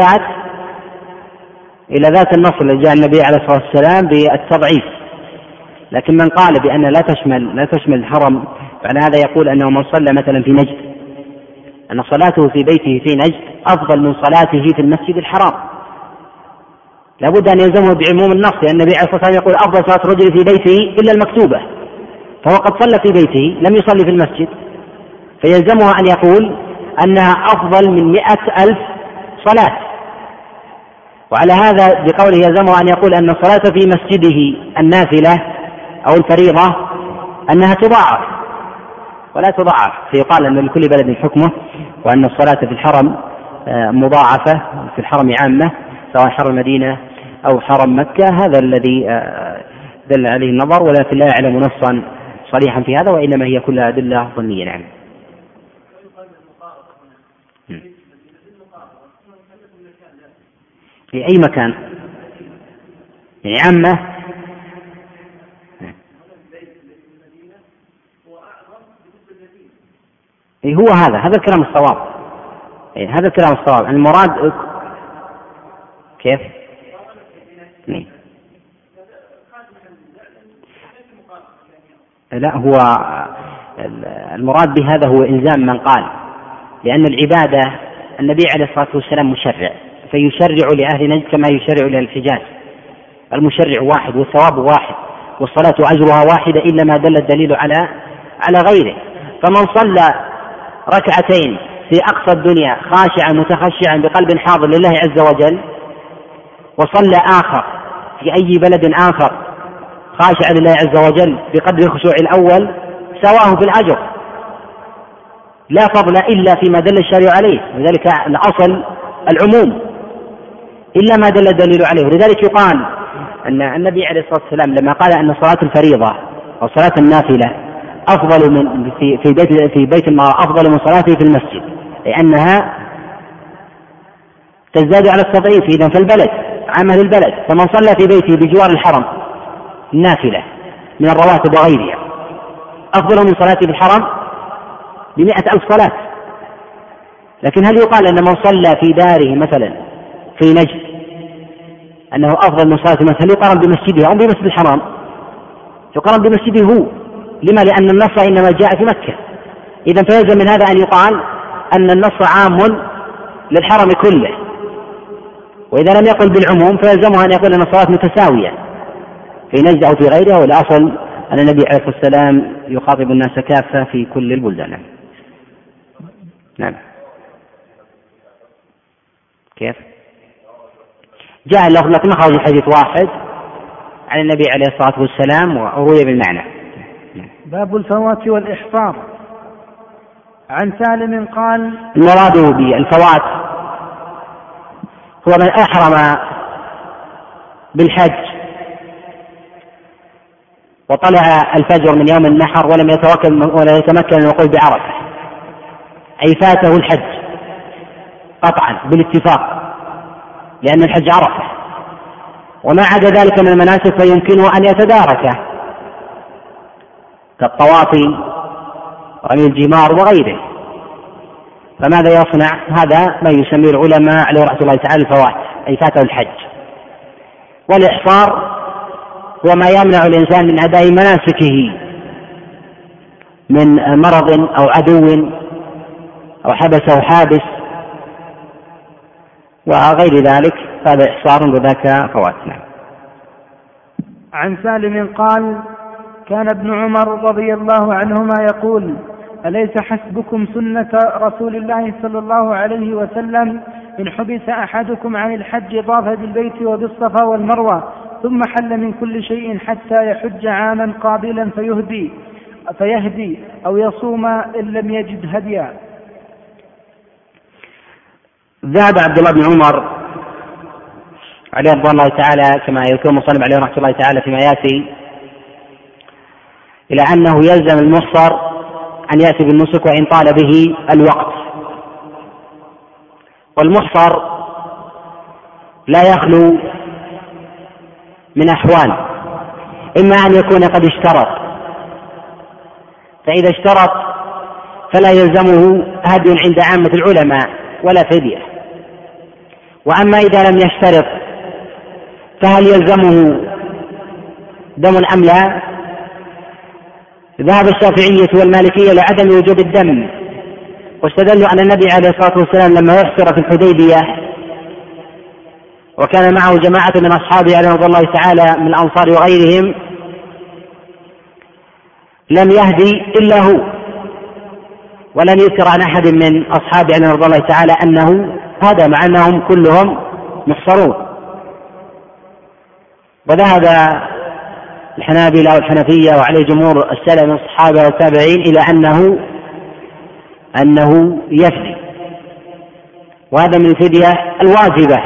إلى ذات النص الذي جاء النبي عليه الصلاة والسلام بالتضعيف. لكن من قال بأن لا تشمل الحرم، فعلى هذا يقول أنه من صلى مثلا في نجد أن صلاته في بيته في نجد أفضل من صلاته في المسجد الحرام، لابد أن يلزمه بعموم النص، لأن النبي عليه الصلاة والسلام يقول أفضل صلاة الرجل في بيته إلا المكتوبة، فهو قد صلى في بيته لم يصلي في المسجد، فيلزمه أن يقول أنها أفضل من 100,000 صلاة. وعلى هذا بقوله يلزمه أن يقول أن الصلاة في مسجده النافلة أو الفريضة أنها تضاعف ولا تضاعف، فيقال أن لكل بلد حكمه، وأن الصلاة في الحرم مضاعفة في الحرم عامة سواء حرم المدينة أو حرم مكة. هذا الذي دل عليه النظر، ولكن لا يعلم نصا صريحا في هذا، وإنما هي كلها أدلة ظنية. نعم. في أي مكان يعني عامة. هو هذا الكلام الصواب، هذا الكلام الصواب. المراد كيف؟ لا، هو المراد بهذا هو إلزام من قال، لأن العبادة النبي عليه الصلاة والسلام مشرع، فيشرع لأهل نجد كما يشرع لأهل الحجاز. المشرع واحد والثواب واحد والصلاة أجرها واحدة إلا ما دل الدليل على غيره. فمن صلى ركعتين في أقصى الدنيا خاشعا متخشعا بقلب حاضر لله عز وجل، وصلى آخر في أي بلد آخر خاشعا لله عز وجل بقدر الخشوع الأول، سواه في الأجر، لا فضل إلا فيما دل الشريع عليه، لذلك الأصل العموم إلا ما دل الدليل عليه. ولذلك يقال أن النبي عليه الصلاة والسلام لما قال أن صلاة الفريضة أو صلاة النافلة أفضل من في بيت المرأة أفضل من صلاته في المسجد، لأنها تزداد على التضعيف إذن في البلد عمل البلد، فمن صلى في بيته بجوار الحرم النافلة من الرواتب وغيرها أفضل من صلاته في الحرم ب100,000 صلاة. لكن هل يقال أن من صلى في داره مثلا في نجد أنه أفضل من صلاة مثلا؟ هل يقارن بمسجده أو بمسجد الحرام؟ يقارن بمسجده هو. لما؟ لأن النص إنما جاء في مكة، إذن فيلزم من هذا أن يقال أن النص عام للحرم كله، وإذا لم يقل بالعموم فيلزمه أن يقول أن الصلاة متساوية في نجد أو في غيرها، والأصل أن النبي عليه الصلاة والسلام يخاطب الناس كافة في كل البلدان. نعم. كيف؟ جاء اللفظ لكن ما خرج حديث واحد عن النبي عليه الصلاة والسلام وروي بالمعنى. باب الفوات والإحصار. عن سالم قال: المراد بالفوات هو من أحرم بالحج وطلع الفجر من يوم النحر ولم يتمكن من الوقوف بعرفة، أي فاته الحج قطعا بالاتفاق، لأن الحج عرفة، وما عدا ذلك من المناسك فيمكنه أن يتداركه كالطواف ورمي الجمار وغيره. فماذا يصنع؟ هذا ما يسميه العلماء عليه رحمة الله تعالى الفوات، أي فاته الحج. والإحصار هو ما يمنع الإنسان من أداء مناسكه من مرض أو عدو أو حبسه حابس وغير ذلك، فهذا إحصار وذاك فواتنا. عن سالم قال: كان ابن عمر رضي الله عنهما يقول: أليس حسبكم سنة رسول الله صلى الله عليه وسلم إن حبس أحدكم عن الحج طاف بالبيت وبالصفا والمروة ثم حل من كل شيء حتى يحج عاما قابلا فيهدي أو يصوم إن لم يجد هديا. ذهب عبد الله بن عمر عليه رضي الله تعالى كما يذكر المصنف عليه رحمة الله تعالى فيما يأتي إلى أنه يلزم المحصر أن يأتي بالنسك وإن طال به الوقت. والمحصر لا يخلو من أحوال، إما أن يكون قد اشترط، فإذا اشترط فلا يلزمه هدي عند عامة العلماء ولا فدية. وأما إذا لم يشترط فهل يلزمه دم أم لا؟ ذهب الشافعية والمالكية لعدم وجوب الدم، واستدلوا أن النبي عليه الصلاة والسلام لما يحصر في الحديبية وكان معه جماعة من أصحابه عليه رضي الله تعالى من الأنصار وغيرهم لم يهدي إلا هو، ولم يذكر عن أحد من أصحابه عليه رضي الله تعالى أنه هذا، مع أنهم كلهم محصرون. وذهب الحنابلة والحنفية وعليه جمهور السلف من الصحابة والتابعين إلى أنه يفدي، وهذا من الفدية الواجبة.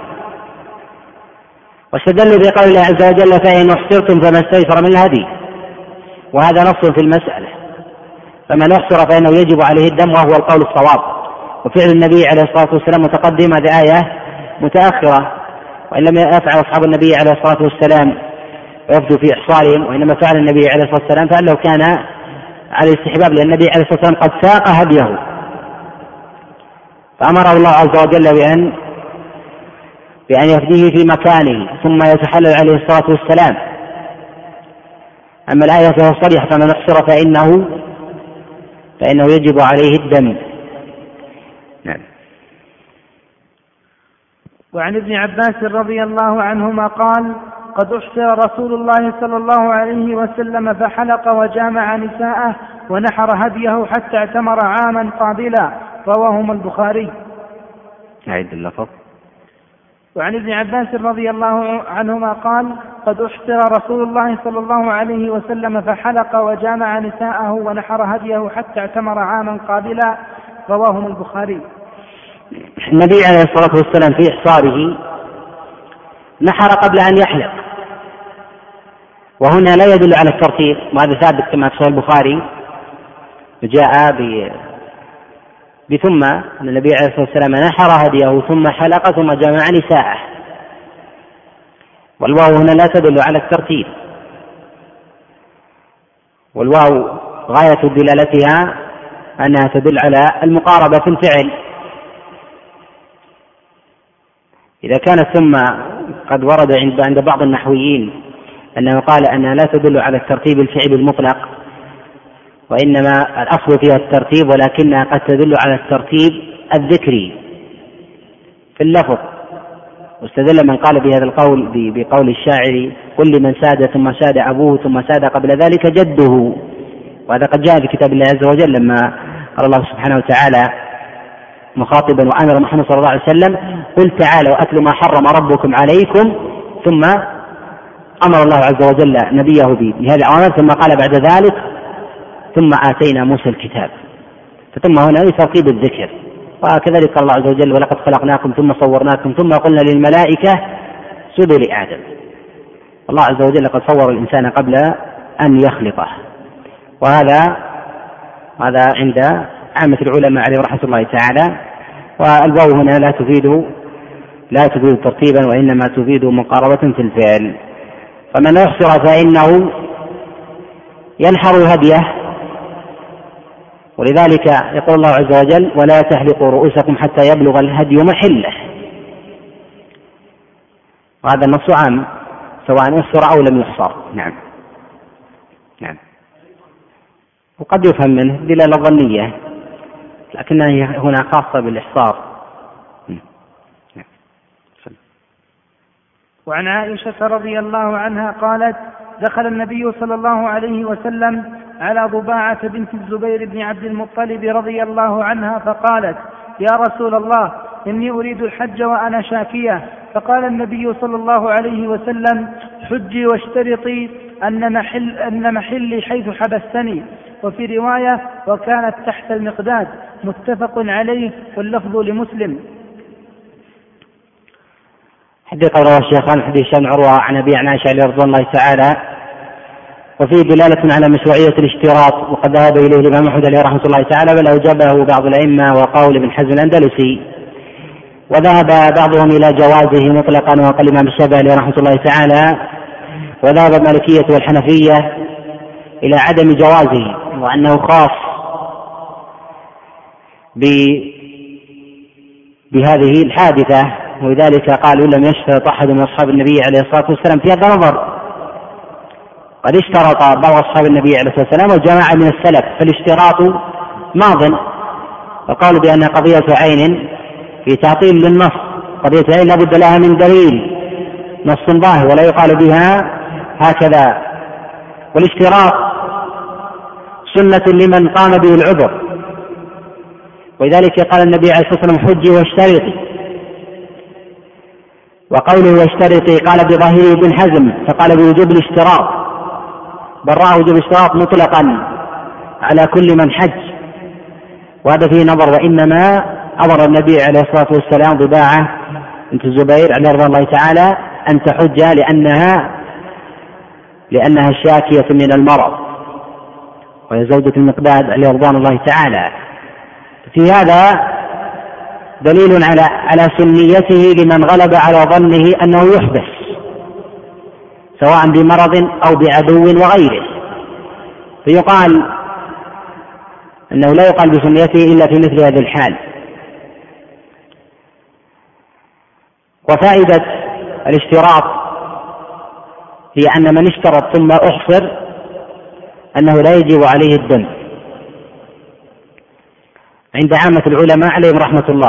واستدلوا بقول الله عز وجل: فإن احصرتم فما استيسر من الهدي، وهذا نص في المسألة، فمن احصر فإنه يجب عليه الدم، وهو القول الصواب. وفعل النبي عليه الصلاة والسلام متقدم، هذه آية متأخرة، وإن لم يفعل أصحاب النبي عليه الصلاة والسلام ويفدوا في إحصارهم، وإنما فعل النبي عليه الصلاة والسلام فأنه كان على الاستحباب، لأن النبي عليه الصلاة والسلام قد ساق هديه، فأمره الله عز وجل بأن يفديه في مكانه ثم يتحلل عليه الصلاة والسلام. أما الآية فهي صريحة: فمن احصر فإنه يجب عليه الدم. نعم. وعن ابن عباس رضي الله عنهما قال: قد احصر رسول الله صلى الله عليه وسلم فحلق وجامع نساءه ونحر هديه حتى اعتمر عاما قابلا، رواهما البخاري. أعيد اللفظ. وعن ابن عباس رضي الله عنهما قال: قد احصر رسول الله صلى الله عليه وسلم فحلق وجامع نساءه ونحر هديه حتى اعتمر عاما قابلا، رواه البخاري. النبي عليه الصلاة والسلام في إحصاره نحر قبل أن يحلق، وهنا لا يدل على الترتيب، وهذا ثابت كما في صحيح البخاري جاء بثم أن النبي عليه الصلاة والسلام نحر هديه ثم حلق ثم جمع نساءه، والواو هنا لا تدل على الترتيب، والواو غاية دلالتها أنها تدل على المقاربة في الفعل. إذا كانت ثم قد ورد عند بعض النحويين أنه قال أنها لا تدل على الترتيب الفعلي المطلق، وإنما الأصل فيها الترتيب، ولكنها قد تدل على الترتيب الذكري في اللفظ، واستدل من قال بهذا القول بقول الشاعر: قل لمن ساد ثم ساد أبوه ثم ساد قبل ذلك جده. وهذا قد جاء في كتاب الله عز وجل لما قال الله سبحانه وتعالى مخاطبا وأمر محمد صلى الله عليه وسلم: قل تعالوا أتل ما حرم ربكم عليكم، ثم أمر الله عز وجل نبيه بهذه الأوامر، ثم قال بعد ذلك: ثم آتينا موسى الكتاب. فتم هنا لترتيب الذكر. وكذلك قال الله عز وجل: ولقد خلقناكم ثم صورناكم ثم قلنا للملائكة اسجدوا لآدم. الله عز وجل قد صور الإنسان قبل أن يخلقه، وهذا عند عامة العلماء عليه رحمة الله تعالى. والواو هنا لا تفيد ترتيبا، وإنما تفيد مقاربة في الفعل. فمن أحصر فإنه ينحر هديه، ولذلك يقول الله عز وجل: ولا تحلقوا رؤوسكم حتى يبلغ الهدي محله. وهذا النص عام سواء أحصر أو لم يحصر. نعم. وقد يفهم منه دلالة ظنية، لكنها هنا خاصة بالإحصار. وعن عائشة رضي الله عنها قالت: دخل النبي صلى الله عليه وسلم على ضباعة بنت الزبير بن عبد المطلب رضي الله عنها فقالت: يا رسول الله، إني أريد الحج وأنا شاكية. فقال النبي صلى الله عليه وسلم: حجي واشترطي أن محلي حيث حبستني. وفي رواية: وكانت تحت المقداد. متفق عليه، واللفظ لمسلم. حديث رواه الشيخان حديث هشام عروة عن أبي عائشة رضي الله تعالى، وفيه دلالة على مشروعية الاشتراط، وقد ذهب إليه الإمام أحمد عليه رحمة الله تعالى، بل أوجبه بعض الأئمة وقول ابن حزم الأندلسي، وذهب بعضهم إلى جوازه مطلقا وقال الإمام الشافعي عليه رحمة الله تعالى، وذهب المالكية والحنفية إلى عدم جوازه وأنه خاص بهذه الحادثة. ولذلك قالوا: لم يشترط أحد من أصحاب النبي عليه الصلاة والسلام في هذا النظر. قد اشترط بعض أصحاب النبي عليه الصلاة والسلام وجماعة من السلف، فالاشتراط ماض. وقالوا بأن قضية عين في تعطيل للنص، قضية عين لا بد لها من دليل نص ظاهر ولا يقال بها هكذا. والاشتراط سنة لمن قام به العذر، ولذلك قال النبي عليه الصلاة والسلام: حجي واشترطي. وقوله واشترطي قال بظاهره ابن حزم، فقال بوجوب الاشتراط، بل رأى وجوب الاشتراط مطلقا على كل من حج، وهذا فيه نظر. وإنما أمر النبي عليه الصلاة والسلام ضباعة بنت الزبير عليه رضي الله تعالى أن تحج لأنها شاكية من المرض، وهي زوجة المقداد عليه رضوان الله تعالى. في هذا دليل على سنيته لمن غلب على ظنه أنه يحبس، سواء بمرض أو بعدو وغيره، فيقال أنه لا يقال بسنيته إلا في مثل هذه الحال. وفائدة الاشتراط هي أن من اشترط ثم أحصر أنه لا يجب عليه الدم عند عامة العلماء عليهم رحمة الله.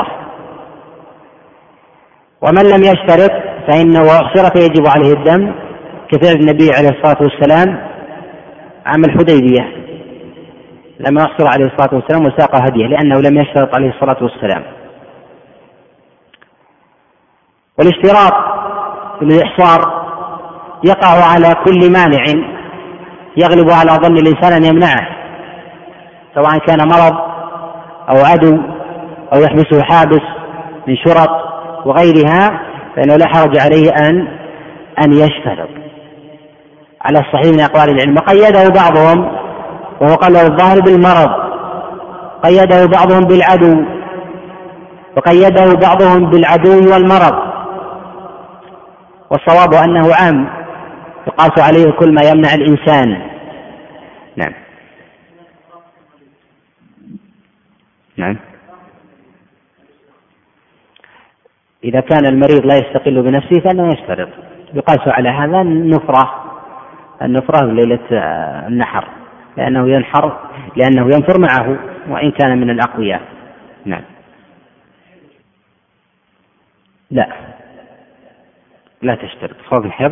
ومن لم يشترط فإنه أحصر فيجب عليه الدم، كفعل النبي عليه الصلاة والسلام عام الحديبية لما أحصر عليه الصلاة والسلام وساق هديه، لأنه لم يشترط عليه الصلاة والسلام. والاشتراط بالإحصار يقع على كل مانع يغلب على ظن الإنسان أن يمنعه، سواء كان مرض أو عدو أو يحبسه حابس من شرط وغيرها، فإنه لا حرج عليه أن يشترط على الصحيح من أقوال العلم. وقيده بعضهم، وهو قال الظاهر بالمرض، قيده بعضهم بالعدو، وقيده بعضهم بالعدو والمرض، والصواب أنه عام يقاس عليه كل ما يمنع الإنسان. نعم. نعم. إذا كان المريض لا يستقل بنفسه فإنه يشترط، يقاس على هذا النفرة ليلة النحر، لأنه ينفر معه وإن كان من الأقوياء. نعم. لا تشترط. خوف الحيض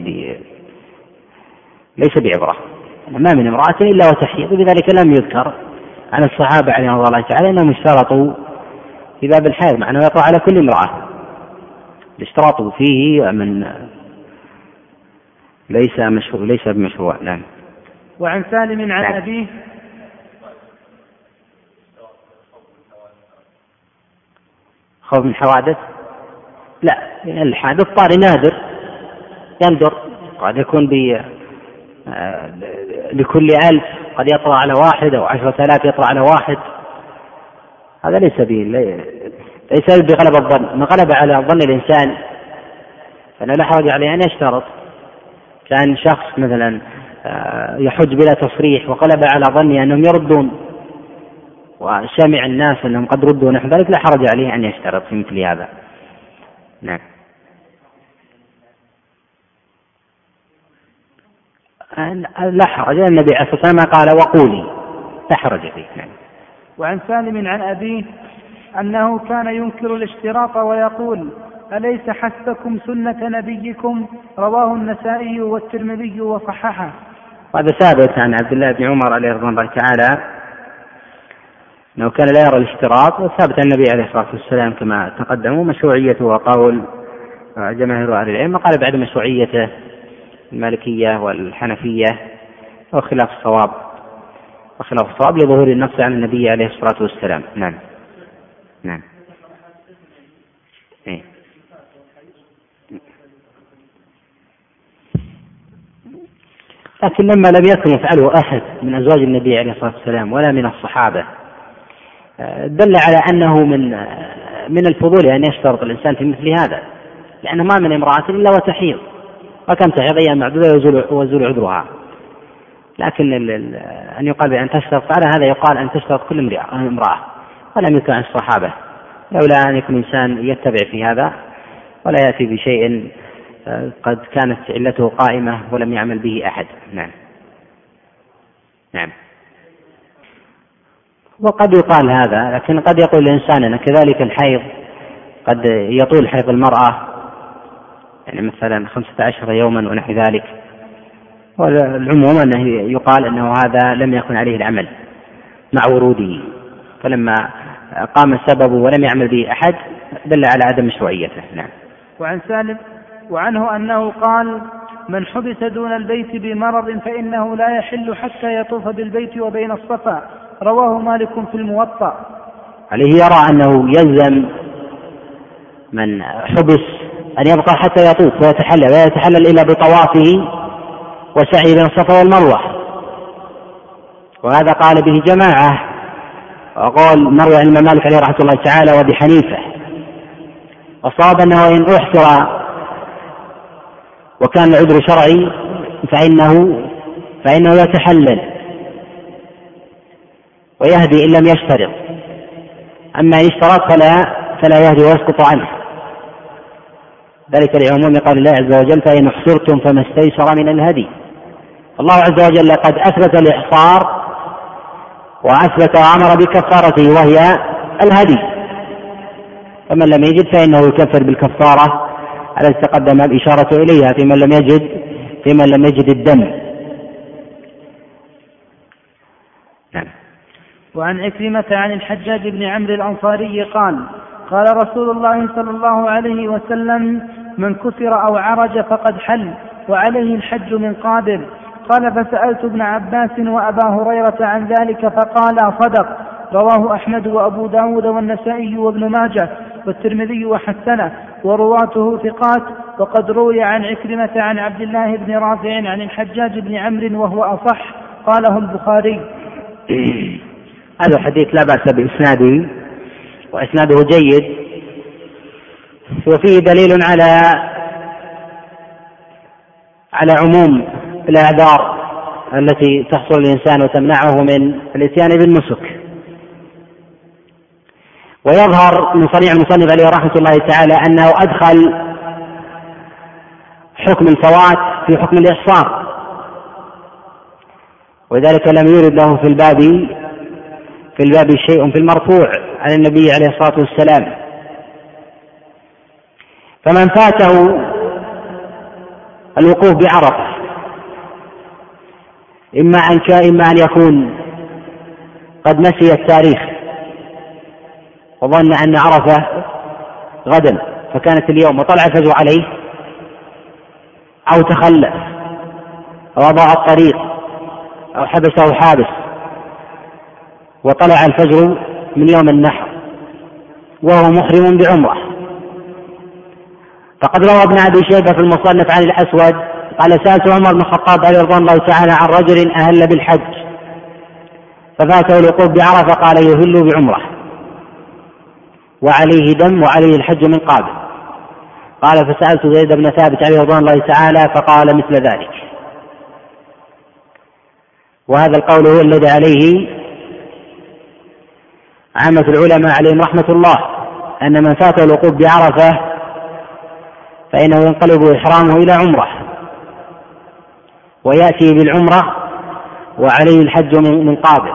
ليس بعبرة، ما من امرأة إلا وتحيض، بذلك لم يذكر عن الصحابة عليهم الله تعالى أنهم اشترطوا في باب الحيض، مع أنه يقع على كل امرأة. الاشتراط فيه ليس بمشروع. نعم. وعن سالم عن أبيه خوف من حوادث؟ لا، الحادث طارئ نادر يندر، قد يكون لكل 1000 قد يطرأ على 1 أو 10,000 يطرأ على 1، هذا ليس بغلب الظن. ما غلب على ظن الإنسان فأنا لا حرج عليه أن يشترط. كان شخص مثلا يحج بلا تصريح وغلب على ظني أنهم يردون، وسمع الناس أنهم قد ردوا نحو ذلك، لا حرج عليه أن يشترط في مثل هذا. نعم. لا حرج، النبي عليه الصلاة والسلام قال وقولي، لا حرج فيه. نعم. وعن سالم عن أبيه أنه كان ينكر الاشتراط ويقول أليس حسبكم سنة نبيكم؟ رواه النسائي والترمذي وصححه. وهذا ثابت عن عبد الله بن عمر عليه رضوان الله تعالى أنه كان لا يرى الاشتراط، وثابت عن النبي عليه الصلاة والسلام كما تقدموا مشروعيته وقول جماهير أهل العلم، قال بعد مشروعيته المالكية والحنفية وخلاف الصواب لظهور النص عن النبي عليه الصلاة والسلام. نعم. نعم. إيه. لكن لما لم يكن يفعله أحد من أزواج النبي عليه الصلاة والسلام ولا من الصحابة دل على أنه من الفضول أن يشترط الإنسان في مثل هذا، لأنه ما من امرأة إلا وتحيض، وكم تحيض أيام معدودة ويزول عذرها. لكن أن يقال بأن تشترط على هذا يقال أن تشترط كل امرأة، ولم يكن عن الصحابة، لولا أن يكون إنسان يتبع في هذا ولا يأتي بشيء قد كانت علته قائمة ولم يعمل به أحد. نعم. نعم. وقد يقال هذا، لكن قد يقول الإنسان أن كذلك الحيض قد يطول حيض المرأة، يعني مثلا 15 يوما ونحو ذلك، والعموم أنه يقال أنه هذا لم يكن عليه العمل مع وروده، فلما قام السبب ولم يعمل به أحد دل على عدم مشروعيته. نعم. وعن سالم وعنه أنه قال من حبس دون البيت بمرض فإنه لا يحل حتى يطوف بالبيت وبين الصفا، رواه مالك في الموطأ. عليه يرى أنه يلزم من حبس أن يبقى حتى يطوف ويتحلل، ولا يتحلل إلا بطوافه وسعي بين الصفا والمروة، وهذا قال به جماعة، وقال مروي عن الإمام مالك عليه رحمة الله تعالى وأبي حنيفة. وصاب أنه إن أحصر وكان العذر شرعي فإنه يتحلل ويهدي إن لم يشترط، أما إن اشترط فلا يهدي ويسقط عنه، ذلك لعموم قال الله عز وجل فإن احصرتم فما استيسر من الهدي. الله عز وجل قد أثبت الإحصار وأثبت وأمر بكفارته وهي الهدي، فمن لم يجد فإنه يكفر بالكفارة التي تقدم الإشارة إليها في من لم يجد الدم. نعم. وعن عكرمة عن الحجاج بن عمرو الأنصاري قال رسول الله صلى الله عليه وسلم من كسر أو عرج فقد حل، وعليه الحج من قابل. قال فسألت ابن عباس وأبا هريرة عن ذلك فقال صدق. رواه أحمد وأبو داود والنسائي وابن ماجه والترمذي وحسنه ورواته ثقات. وقد روي عن عكرمة عن عبد الله بن رافع عن الحجاج بن عمرو وهو أصح، قاله البخاري. هذا الحديث لا بأس بإسناده وإسناده جيد، وفيه دليل على عموم الأعذار التي تحصل الإنسان وتمنعه من الإتيان بالنسك. ويظهر من صنيع المصنف عليه رحمة الله تعالى أنه أدخل حكم الفوات في حكم الإحصار، وذلك لم يرد له في الباب شيء في المرفوع عن النبي عليه الصلاة والسلام. فمن فاته الوقوف بعرفة إما أن يكون قد نسي التاريخ وظن أن عرفة غدا فكانت اليوم وطلع الفجر عليه، أو تخلف أو أضاع الطريق أو حبسه حابس وطلع الفجر من يوم النحر وهو محرم بعمرة. فقد روى ابن أبي شيبة في المصنف عن الأسود قال سألت عمر بن الخطاب عليه رضي الله تعالى عن رجل أهل بالحج ففاته الوقوف بعرفة قال يهل بعمرة وعليه دم وعليه الحج من قابل. قال فسألت زيد بن ثابت عليه رضي الله تعالى فقال مثل ذلك. وهذا القول هو الذي عليه عامة العلماء عليهم رحمة الله، أن من فاته الوقوف بعرفة فإنه ينقلب إحرامه إلى عمرة ويأتي بالعمرة وعليه الحج من قابل،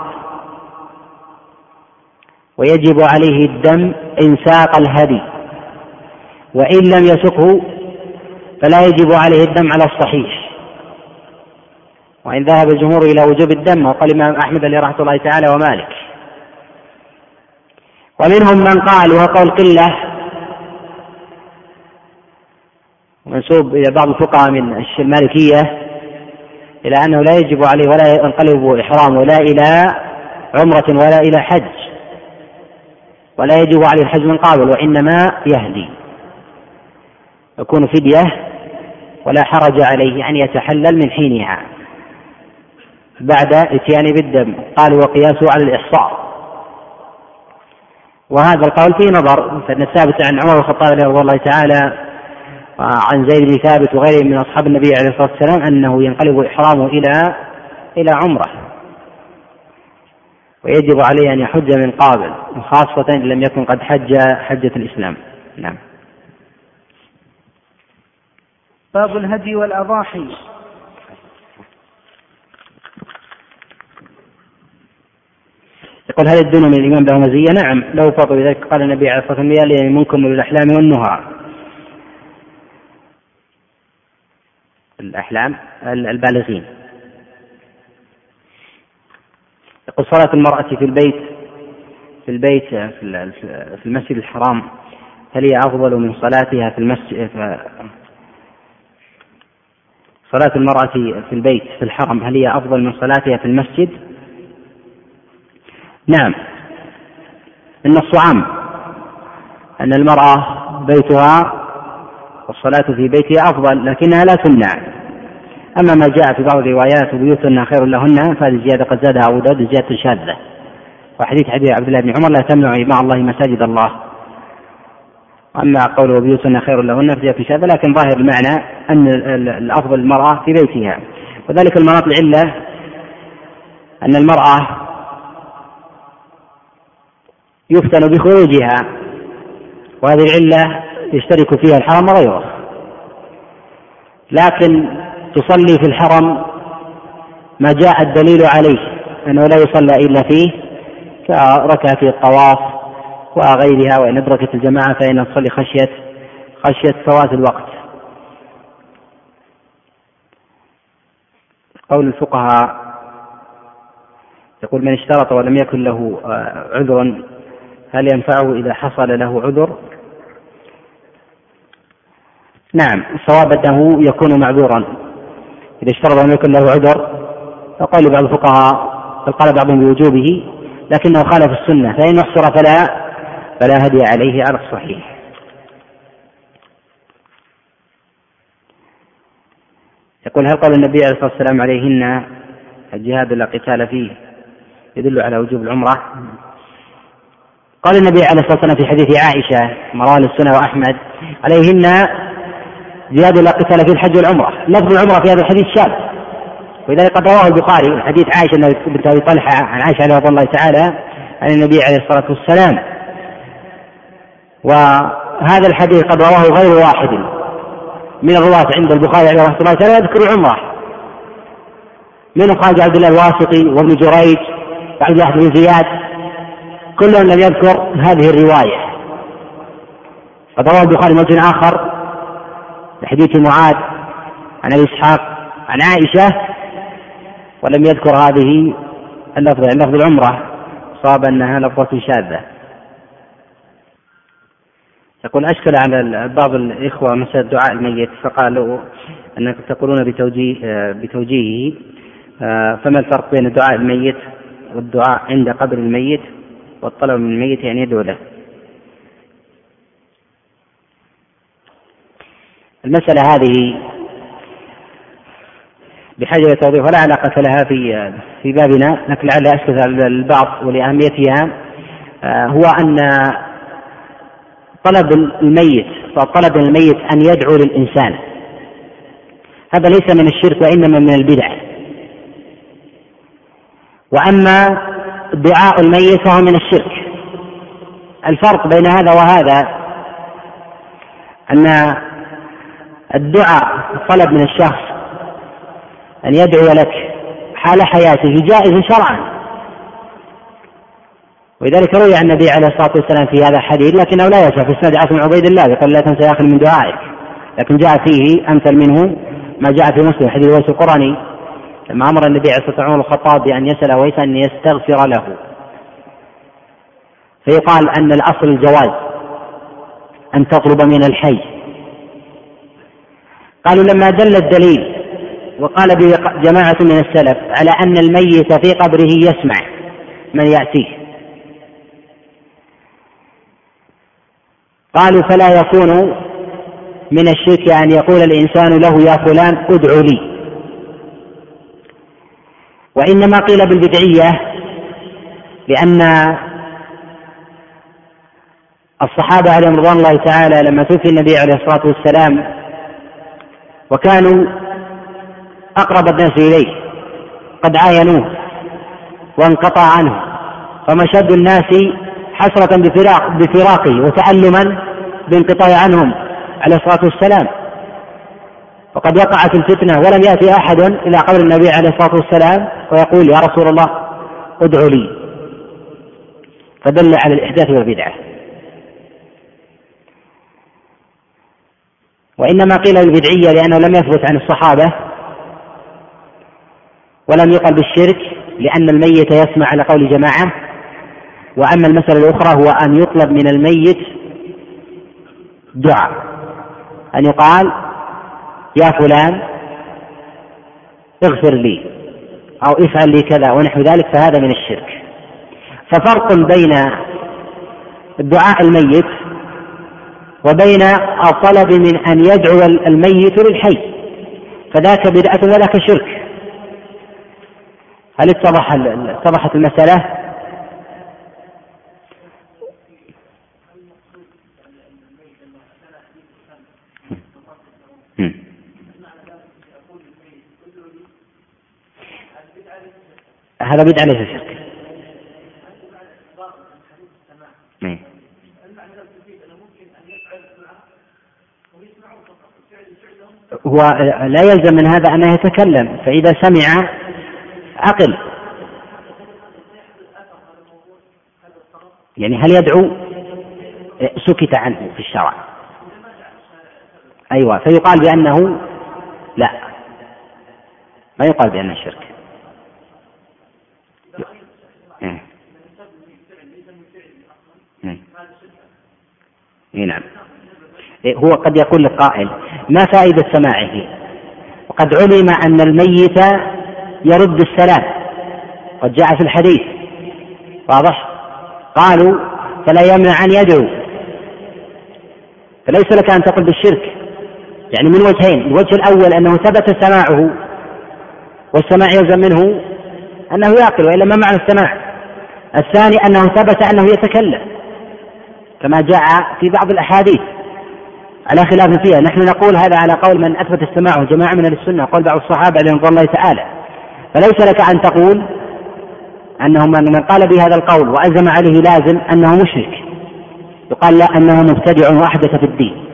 ويجب عليه الدم إن ساق الهدي، وإن لم يسقه فلا يجب عليه الدم على الصحيح. وإن ذهب الجمهور إلى وجوب الدم وقال الإمام أحمد عليه رحمة الله تعالى ومالك. ومنهم من قال وهو قول قلة منسوب إلى بعض الفقهاء من المالكية إلى أنه لا يجب عليه ولا ينقلب إحرام ولا إلى عمرة ولا إلى حج، ولا يجب عليه الحج من قابل، وإنما يهدي يكون فدية ولا حرج عليه يعني يتحلل من حينها بعد اتيان بالدم. قالوا وقياسه على الإحصار. وهذا القول فيه نظر، فإن الثابت عن عمر الخطاب رضي الله تعالى عن زيد بن ثابت وغيره من أصحاب النبي عليه الصلاة والسلام أنه ينقلب إحرامه إلى عمرة ويجب عليه أن يحج من قابل، وخاصة إن لم يكن قد حجة الإسلام. نعم. باب الهدي والأضاحي. يقول هل الدين من الإمام له مزية؟ نعم له فضل، بذلك قال النبي عليه الصلاة والسلام لي منكم للأحلام والنهى. الأحلام البالغين. يقول صلاة المرأة في البيت في المسجد الحرام هل هي أفضل من صلاتها في المسجد؟ صلاة المرأة في البيت في الحرم هل هي أفضل من صلاتها في المسجد؟ نعم، النص عام أن المرأة بيتها والصلاة في بيتها أفضل، لكنها لا تمنع. أما ما جاء في بعض الروايات وبيوتنا خير لهن فهذه الزيادة قد زادها أبو داود زيادة شاذة، وحديث عبد الله بن عمر لا تمنعوا مع الله مساجد الله. أما قوله بيوتنا خير لهن فزيادة شاذة، لكن ظاهر المعنى أن الأفضل المرأة في بيتها. وذلك المناط العلة أن المرأة يفتن بخروجها، وهذه العلة يشترك فيها الحرم وغيره، لكن تصلي في الحرم ما جاء الدليل عليه أنه لا يصلى إلا فيه كركعة في الطواف وغيرها، وإن أدركت الجماعة فإن تصلي خشية فوات الوقت. قول الفقهاء يقول من اشترط ولم يكن له عذر هل ينفعه إذا حصل له عذر؟ نعم، الصواب أنه يكون معذورا إذا اشترط أن يكون له عذر، فقال بعض الفقهاء بل قال بعضهم بوجوبه، لكنه خالف السنة، فإن احصر فلا هدي عليه على الصحيح. يقول: هل قال النبي عليه الصلاة والسلام عليهن الجهاد لا قتال فيه يدل على وجوب العمرة؟ قال النبي عليه الصلاة والسلام في حديث عائشة مرواه السنة وأحمد: عليهن جهاد لا قتال فيه الحج والعمرة. لفظ العمرة في هذا الحديث شاذ، ولذلك قد رواه البخاري حديث عائشة بنت أبي طلحة عن عائشة رضي الله تعالى عن النبي عليه الصلاة والسلام، وهذا الحديث قد رواه غير واحد من الرواة عند البخاري عليه رحمه الله تعالى يذكر العمرة، منهم خالد عبد الله الواسطي وابن جريج وعبد الله بن زياد، كلهم لم يذكر هذه الرواية. قد رواه البخاري موجه آخر لحديث معاذ عن أبي إسحاق عن عائشة ولم يذكر هذه اللفظ العمرة، صاب أنها لفظة شاذة. يقول: أشكل على بعض الإخوة مسألة دعاء الميت، فقالوا أنكم تقولون بتوجيهه، فما الفرق بين دعاء الميت والدعاء عند قبر الميت والطلب من الميت أن يدعو له؟ المسألة هذه بحاجة إلى توضيح ولا علاقة لها في بابنا، لكن لعل أشكل على البعض ولأهميتها، هو أن طلب الميت أن يدعو للإنسان هذا ليس من الشرك وإنما من البدع، وأما دعاء الميت فهو من الشرك. الفرق بين هذا وهذا أن الدعاء طلب من الشخص أن يدعو لك حال حياته جائز شرعا، ولذلك روي عن النبي عليه الصلاة والسلام في هذا الحديث، لكنه لا يشاء في اسناد عاصم عبيد الله يقول: لا تنسى يا أخي من دعائك، لكن جاء فيه أمثل منه ما جاء في مسلم حديث ويس القرني لما أمر النبي عليه الصلاة والسلام الخطاب بأن يسأل ويس أن يستغفر له، فيقال أن الأصل الجواز أن تطلب من الحي. قالوا: لما دل الدليل وقال جماعة من السلف على أن الميت في قبره يسمع من يأتيه، قالوا: فلا يكون من الشرك أن يقول الإنسان له يا فلان ادعو لي، وإنما قيل بالبدعية لأن الصحابة عليهم رضوان الله تعالى لما توفي النبي عليه الصلاة والسلام وكانوا أقرب الناس إليه قد عاينوه وانقطع عنه، فمشد الناس حسرة بفراقه وتألما بانقطاع عنهم عليه الصلاة والسلام، وقد وقعت الفتنة ولم يأتي أحد إلى قبر النبي عليه الصلاة والسلام ويقول: يا رسول الله ادعو لي، فدل على الإحداث والبدعة. وإنما قيل البدعية لأنه لم يثبت عن الصحابة ولم يقل بالشرك لأن الميت يسمع على قول جماعة. وأما المسألة الأخرى هو أن يطلب من الميت دعاء، أن يقال: يا فلان اغفر لي أو افعل لي كذا ونحو ذلك، فهذا من الشرك. ففرق بين الدعاء الميت وبين الطلب من أن يدعو الميت للحي، فذاك بدعة وذاك شرك. هل اتضحت المسألة؟ هذا بدعة ليس شرك. هو لا يلزم من هذا أنه يتكلم، فإذا سمع عقل. يعني هل يدعو؟ سكت عنه في الشرع. أيوة، فيقال بأنه لا، ما يقال بأنه شرك. نعم. هو قد يقول للقائل ما فائدة سماعه؟ وقد علم أن الميت يرد السلام، قد جاء في الحديث واضح. قالوا فلا يمنع أن يدعو، فليس لك أن تقل بالشرك، يعني من وجهين: الوجه الأول أنه ثبت سماعه، والسماع يلزم منه أنه يعقل، وإلا ما معنى السماع؟ الثاني أنه ثبت أنه يتكلم كما جاء في بعض الأحاديث على خلاف فيها. نحن نقول هذا على قول من أثبت السماع وجماعة من السنة، قول بعض الصحابة رضي الله تعالى. فليس لك أن تقول أنه من قال بهذا القول وألزم عليه لازم أنه مشرك، يقال لا أنه مبتدع وأحدث في الدين،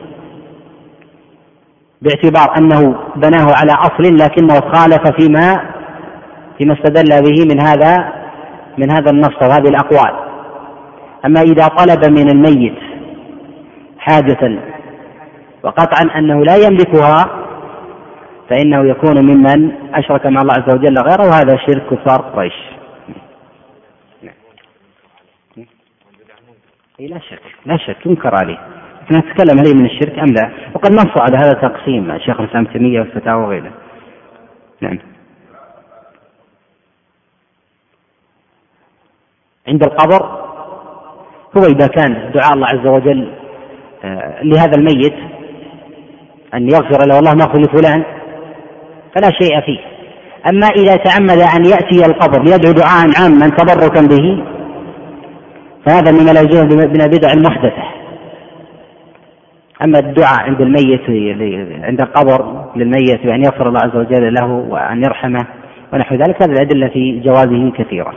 باعتبار أنه بناه على أصل لكنه خالف فيما استدل به من هذا النص وهذه الأقوال. أما إذا طلب من الميت حاجة وقطعا أنه لا يملكها فإنه يكون ممن أشرك مع الله عز وجل غيره، وهذا شرك كفار قريش. لا شك ينكر عليه، لكن نتكلم عليه من الشرك أم لا. وقد نص على هذا التقسيم الشيخ الإسلام ابن تيمية والفتاوى وغيره. نعم. عند القبر هو إذا كان دعاء الله عز وجل لهذا الميت أن يغفر له الله مغفر لفلان فلا شيء فيه. أما إذا تعمد أن يأتي القبر ليدعو دعاء عاما تبركا به فهذا مما لا يجوز من البدع المحدثة. أما الدعاء عند الميت عند القبر للميت بأن يغفر الله عز وجل له وأن يرحمه ونحو ذلك، هذه الأدلة في جوازه كثيرة.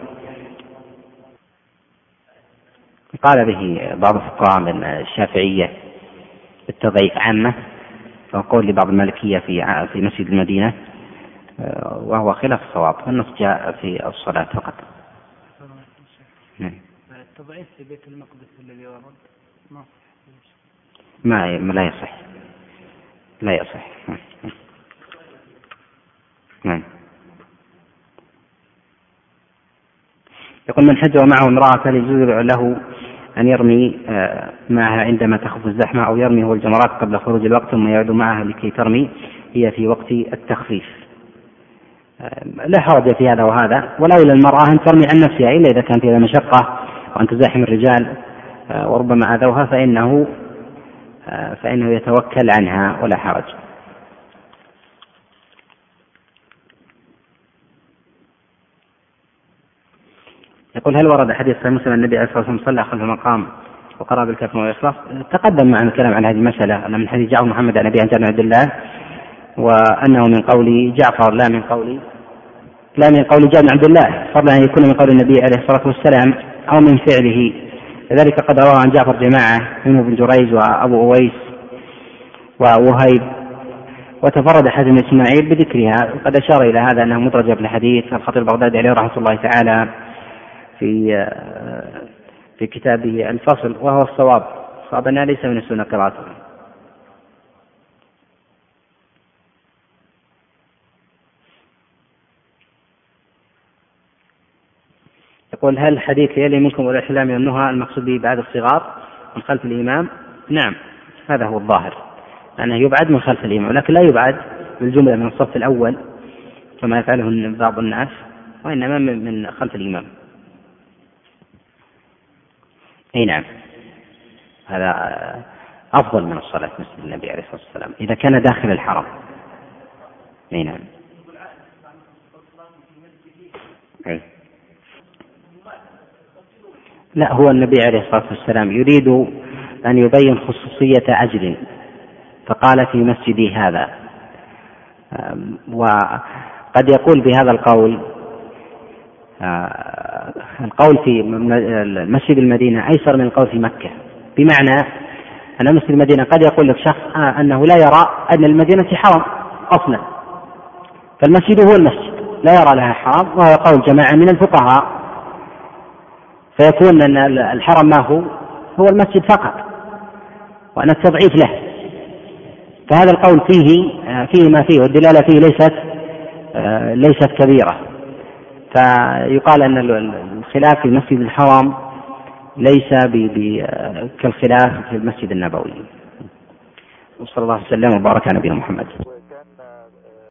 قال به بعض الفقهاء من الشافعية بالتضعيف عامة، وقول لبعض المالكية في مسجد المدينة، وهو خلاف الصواب. النص جاء في الصلاة فقط. التضعيف في بيت المقدس الذي ورد لا يصح. نعم. يقول: من حج ومعه امرأة فليجوز له أن يرمي معها عندما تخف الزحمة، أو يرمي هو الجمرات قبل خروج الوقت ثم يعود معها لكي ترمي هي في وقت التخفيف. لا حرج في هذا وهذا، ولا إلى المرأة أن ترمي عن نفسها إلا إذا كان فيها مشقة وأن تزاحم الرجال وربما أذوها فإنه يتوكل عنها ولا حرج. يقول: هل ورد حديث صحيح مسلم النبي عليه الصلاة والسلام صلى خلف المقام وقرأ بالكف والإخلاص؟ تقدم معنا الكلام عن هذه المسألة من حديث جعفر محمد عن أبي عن جابر بن عبد الله، وأنه من قول جعفر لا من قول جابر بن عبد الله، فضلا أن يكون من قول النبي عليه الصلاة والسلام أو من فعله. لذلك قد رواه عن جعفر جماعة منه ابن جريج وأبو أويس ووهيب، وتفرد حاتم إسماعيل بذكرها، وقد أشار إلى هذا أنه مدرج في الحديث الخطيب البغدادي عليه رحمة الله تعالى في كتابه الفصل، وهو الصواب أنها ليس من السنة قراءته. يقول: هل حديث يلي منكم والإحلام والنهى المقصود به بعد الصغار من خلف الإمام؟ نعم، هذا هو الظاهر، أنه يبعد من خلف الإمام، لكن لا يبعد بالجملة من الصف الأول كما يفعله بعض الناس، وإنما من خلف الإمام. أي نعم، هذا أفضل من الصلاة في مسجد النبي عليه الصلاة والسلام إذا كان داخل الحرم. أي نعم. لا، هو النبي عليه الصلاة والسلام يريد أن يبين خصوصية أجل، فقال في مسجدي هذا، وقد يقول بهذا القول في مسجد المدينة أيسر من القول في مكة، بمعنى أن مسجد المدينة قد يقول لك شخص أنه لا يرى أن المدينة حرم أصلا، فالمسجد هو المسجد لا يرى لها حرم، وهو قول جماعة من الفقهاء، فيكون أن الحرم ما هو المسجد فقط، وأن التضعيف له. فهذا القول فيه ما فيه، والدلالة فيه ليست كبيرة، فيقال أن الخلاف في المسجد الحرام ليس كالخلاف في المسجد النبوي. وصلى الله وسلم وبارك على نبينا محمد.